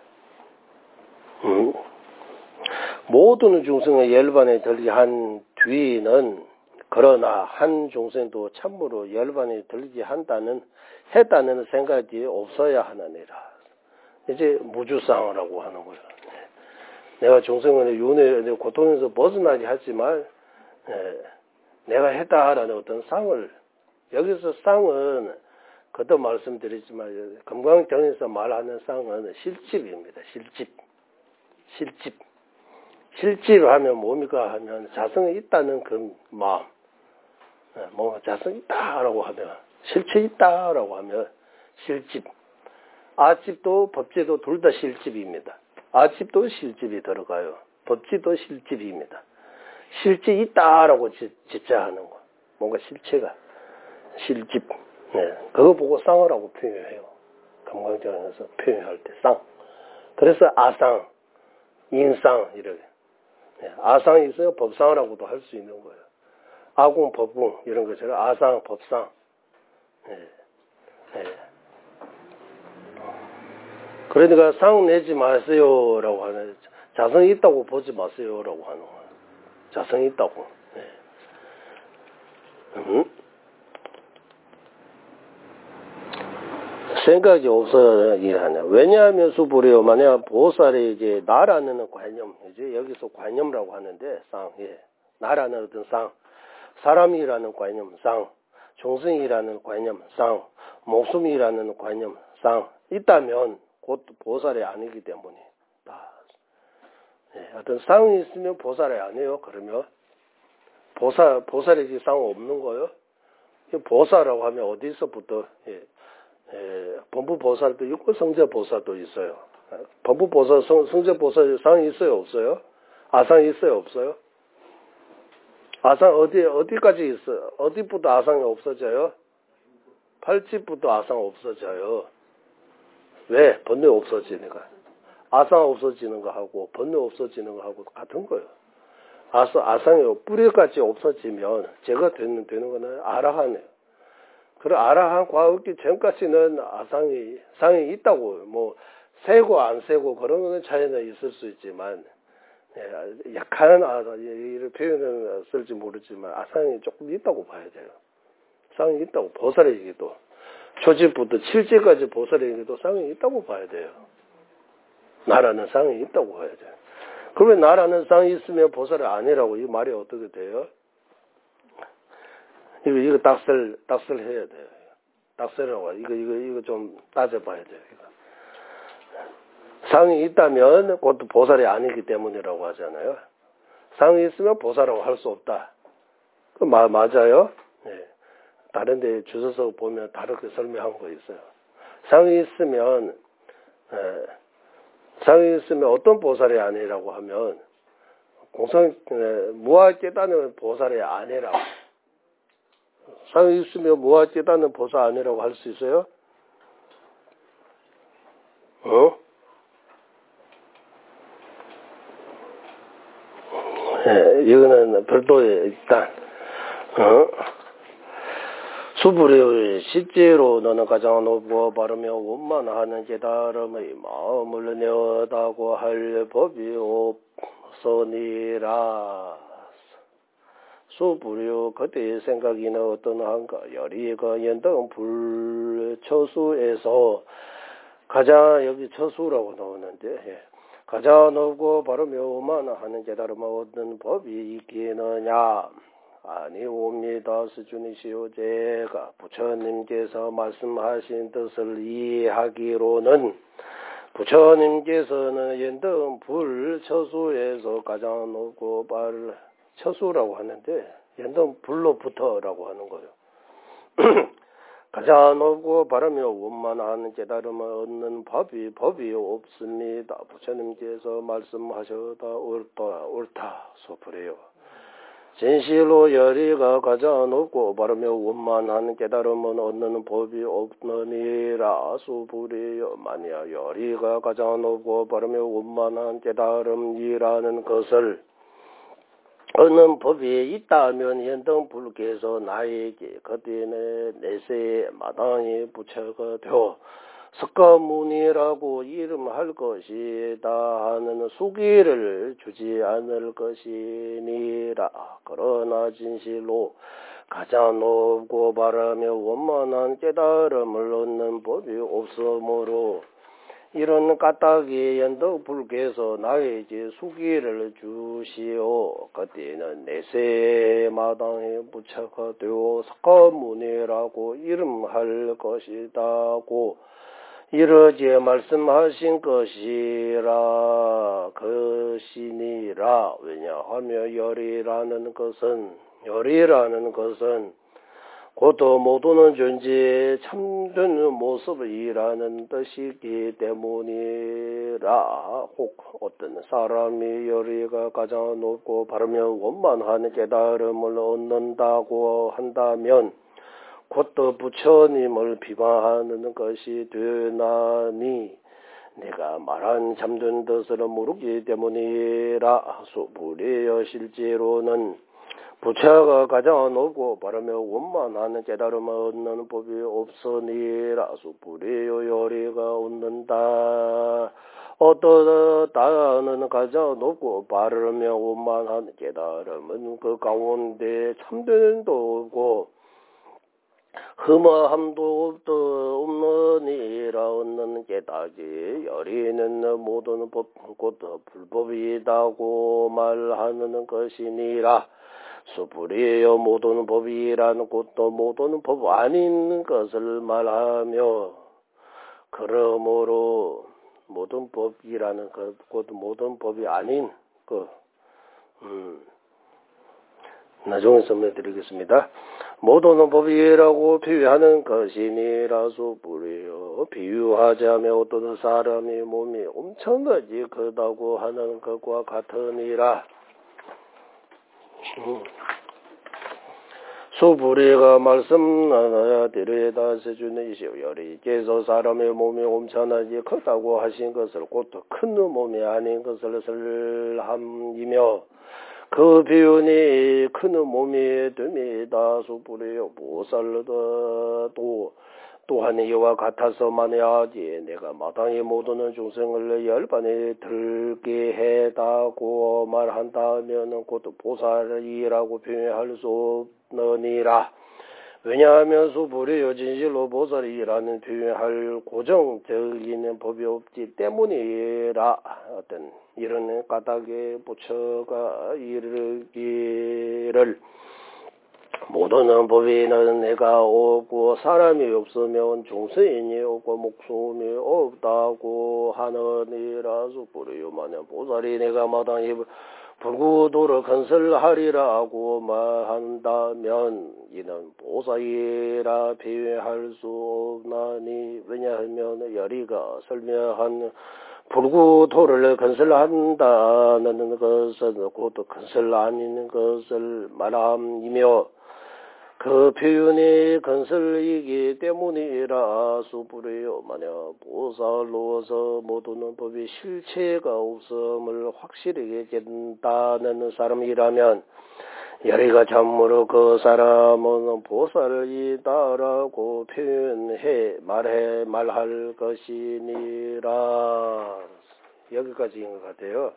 모든众生의 열반에 들게 한 뒤는 그러나 한众生도 참으로 열반에 들게 했다는 생각이 없어야 하느니라. 이제 무주상이라고 하는 거예요. 내가众生의 윤회 고통에서 벗어나게 하지만 내가 했다라는 어떤 상을, 여기서 상은 그것도 말씀드리지만 금강경에서 말하는 상은 실집입니다. 실집하면 뭡니까 하면 자성이 있다는 그 마음, 뭔가 자성이 있다라고 하면, 실체 있다라고 하면 실집. 아집도 법집도 둘 다 실집입니다. 아집도 실집이 들어가요. 법집도 실집입니다. 실제 있다라고 짓자 하는 거. 뭔가 실체가 실집. 그거 보고 쌍이라고 표현해요. 금강경에서 표현할 때 쌍. 그래서 아상, 인상 이렇게. 아상이 있어요. 법상이라고도 할 수 있는 거예요. 아궁, 법궁 이런 것처럼 아상, 법상. 그러니까 상 내지 마세요라고 하는, 자성이 있다고 보지 마세요라고 하는 거예요. 자성이 있다고. 생각이 없어야 일하냐. 왜냐하면 수불이요. 만약 보살이 이제 나라는 관념, 이제 여기서 관념이라고 하는데, 상, 나라는 어떤 상, 사람이라는 관념, 상,众生이라는 관념, 상, 목숨이라는 관념, 상, 있다면 곧 보살이 아니기 때문에. 어떤 상이 있으면 보살이 아니에요. 그러면 보살이 상 없는 거예요. 보살이라고 하면 어디서부터 범부보살도 있고 성제보살도 있어요. 범부보살, 성제보살 상이 있어요, 없어요? 아상이 있어요, 없어요? 아상 어디까지 있어요? 어디부터 아상이 없어져요? 팔집부터 아상 없어져요. 왜? 번뇌 없어지니까. 아상 없어지는 거하고 번뇌 없어지는 거하고 같은 거예요. 아상이 뿌리까지 없어지면 제가 되는 거는 아라한이에요. 그리고 아라한 과학기 전까지는 상이 있다고, 뭐 세고 안 세고 그런 거는 차이는 있을 수 있지만, 약한 이런 표현은 쓸지 모르지만 아상이 조금 있다고 봐야 돼요. 상이 있다고, 보살에게도 초집부터 칠집까지 보살에게도 상이 있다고 봐야 돼요. 나라는 상이 있다고 봐야 돼요. 그러면 나라는 상이 있으면 보살이 아니라고, 이 말이 어떻게 돼요? 이거 딱설 해야 돼요. 딱설이라고. 이거 좀 따져봐야 돼요. 이거. 상이 있다면 그것도 보살이 아니기 때문이라고 하잖아요. 상이 있으면 보살이라고 할 수 없다. 그 맞아요? 다른 데 주소서 보면 다르게 설명한 거 있어요. 상이 있으면 어떤 보살이 아니라고 하면 무아 깨닫는 보살이 아니라고. 상이 있으면 무아 깨닫는 보살 아니라고 할 수 있어요? 이거는 별도의 일단 수불의 실제로 너는 가장 높고 바르며 원만하는 깨달음의 마음을 내었다고 할 법이 없으니라. 수불의 그때의 생각이는 어떠한가? 열이가 연등 불처수에서 가장 여기 처수라고 나오는데 가장 높고 바르며 원만하는 깨달음을 얻는 법이 있겠느냐? 아니옵니다. 스준이시오. 제가 부처님께서 말씀하신 뜻을 이해하기로는 부처님께서는 연등 불처수에서 가장 높고 처수라고 하는데 연등 불로부터라고 하는 거예요. 가장 높고 바르며 원만한 깨달음을 얻는 법이 없습니다. 부처님께서 말씀하셔다 옳다 소프래요. 진실로 열이가 가장 높고 바르며 원만한 깨달음을 얻는 법이 없느니라. 수불이여. 만약 열이가 가장 높고 바르며 원만한 깨달음이라는 것을 얻는 법이 있다면 연등 불께서 나에게 그때는 내세의 마당이 부처가 되어 석가모니라고 이름할 것이다 하는 수기를 주지 않을 것이니라. 그러나 진실로 가장 높고 바르며 원만한 깨달음을 얻는 법이 없으므로 이런 까닭이 연등 불께서 나에게 수기를 주시오. 그때는 내세 마당에 부처가 되어 석가모니라고 이름할 것이다고 이러지 말씀하신 것이니라. 왜냐하면 열이라는 것은 곧 모두는 존재의 참된 모습이라는 뜻이기 때문이라. 혹 어떤 사람이 열이가 가장 높고 바르며 원만한 깨달음을 얻는다고 한다면 곧 부처님을 비방하는 것이 되나니 내가 말한 참된 뜻을 모르기 때문이라. 수불이여. 실제로는 부처가 가장 높고 바르며 원만한 깨달음을 얻는 법이 없으니라. 수불이여. 열이가 얻는다. 어떠다는 가장 높고 바르며 원만한 깨달음은 그 가운데 참된도 없고 흠함도 없느니라. 얻는 깨닫기 열이는 모든 법 곧 불법이다고 말하는 것이니라. 수불이여. 모든 법이라는 것도 모든 법 아닌 것을 말하며 그러므로 모든 법이라는 것 곧 모든 법이 아닌 나중에 설명드리겠습니다. 모든 법이라고 비유하는 것이니라. 수불이여. 비유하자면 어떤 사람이 몸이 엄청나게 크다고 하는 것과 같으니라. 수불이가 말씀하여 드리다 세주이시오. 열이께서 사람의 몸이 엄청나게 크다고 하신 것을 곧 큰 몸이 아닌 것을 설함이며 그 비유니 큰 몸이 됩니다. 수불이여. 보살도 또한 이와 같아서 만약에 내가 마땅히 모든 중생을 열반에 들게 해다고 말한다면 곧 보살이라고 표현할 수 없느니라. 왜냐하면 수불이여. 진실로 보살이라는 표현할 고정적인 법이 없기 때문이라. 어떤 이런 까닭에 부처가 이르기를 모든 법에는 내가 없고 사람이 없으면 중생이 없고 목숨이 없다고 하느니라. 수불이여. 만약 보살이 내가 마땅히 불구도를 건설하리라고 말한다면 이는 보살이라 비유할 수 없나니 왜냐하면 열이가 설명한 불구도를 건설한다는 것은 곧 건설 아닌 것을 말함이며 그 그 표현이 건설이기 때문이라 수불이요 만약 보살로서 모두는 법이 실체가 없음을 확실하게 깬다는 사람이라면 여리가 참으로 그 사람은 보살이다라고 말할 것이니라. 여기까지인 것 같아요.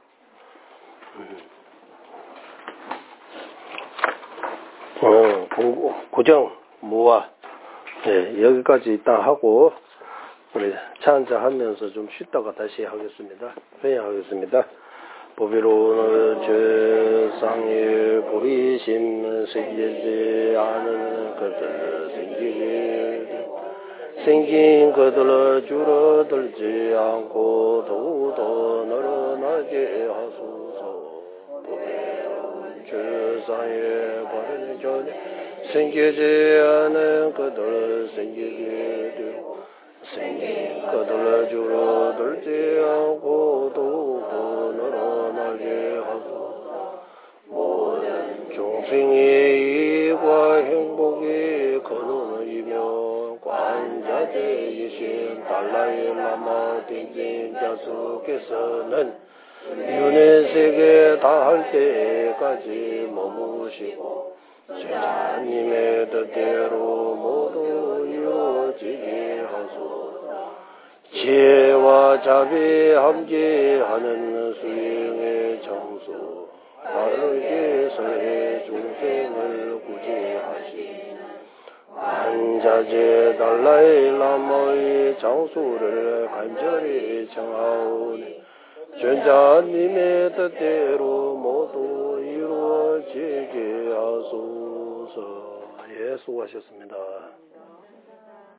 고정 무화 여기까지 일단 하고 우리 차 한잔 하면서 좀 쉬다가 다시 하겠습니다. 회의하겠습니다. 보비로는 죄상의 보리심 생기지 않은 것들 생긴 것들을 줄어들지 않고 더욱더 늘어나게 하소서. 보비로는 죄상의 바른 전에 생기지 않은 것들 생긴 것들을 줄어들지 않고 더욱더 늘어나게 하소서. 모든 중생의 이익과 행복이 근원이며 관자재이신 달라이 라마 딘진자수께서는 윤회세계 다할 때까지 머무시고 제자님의 뜻대로 모두 이루어지게 하소서. 지혜와 자비 함께하는 수행의 정수 바르게 설해 중생을 구제하시니 한자재 달라이 라마의 장수를 간절히 청하오니 전자님의 뜻대로 모두 이루어지게 하소서. 예, 수고하셨습니다.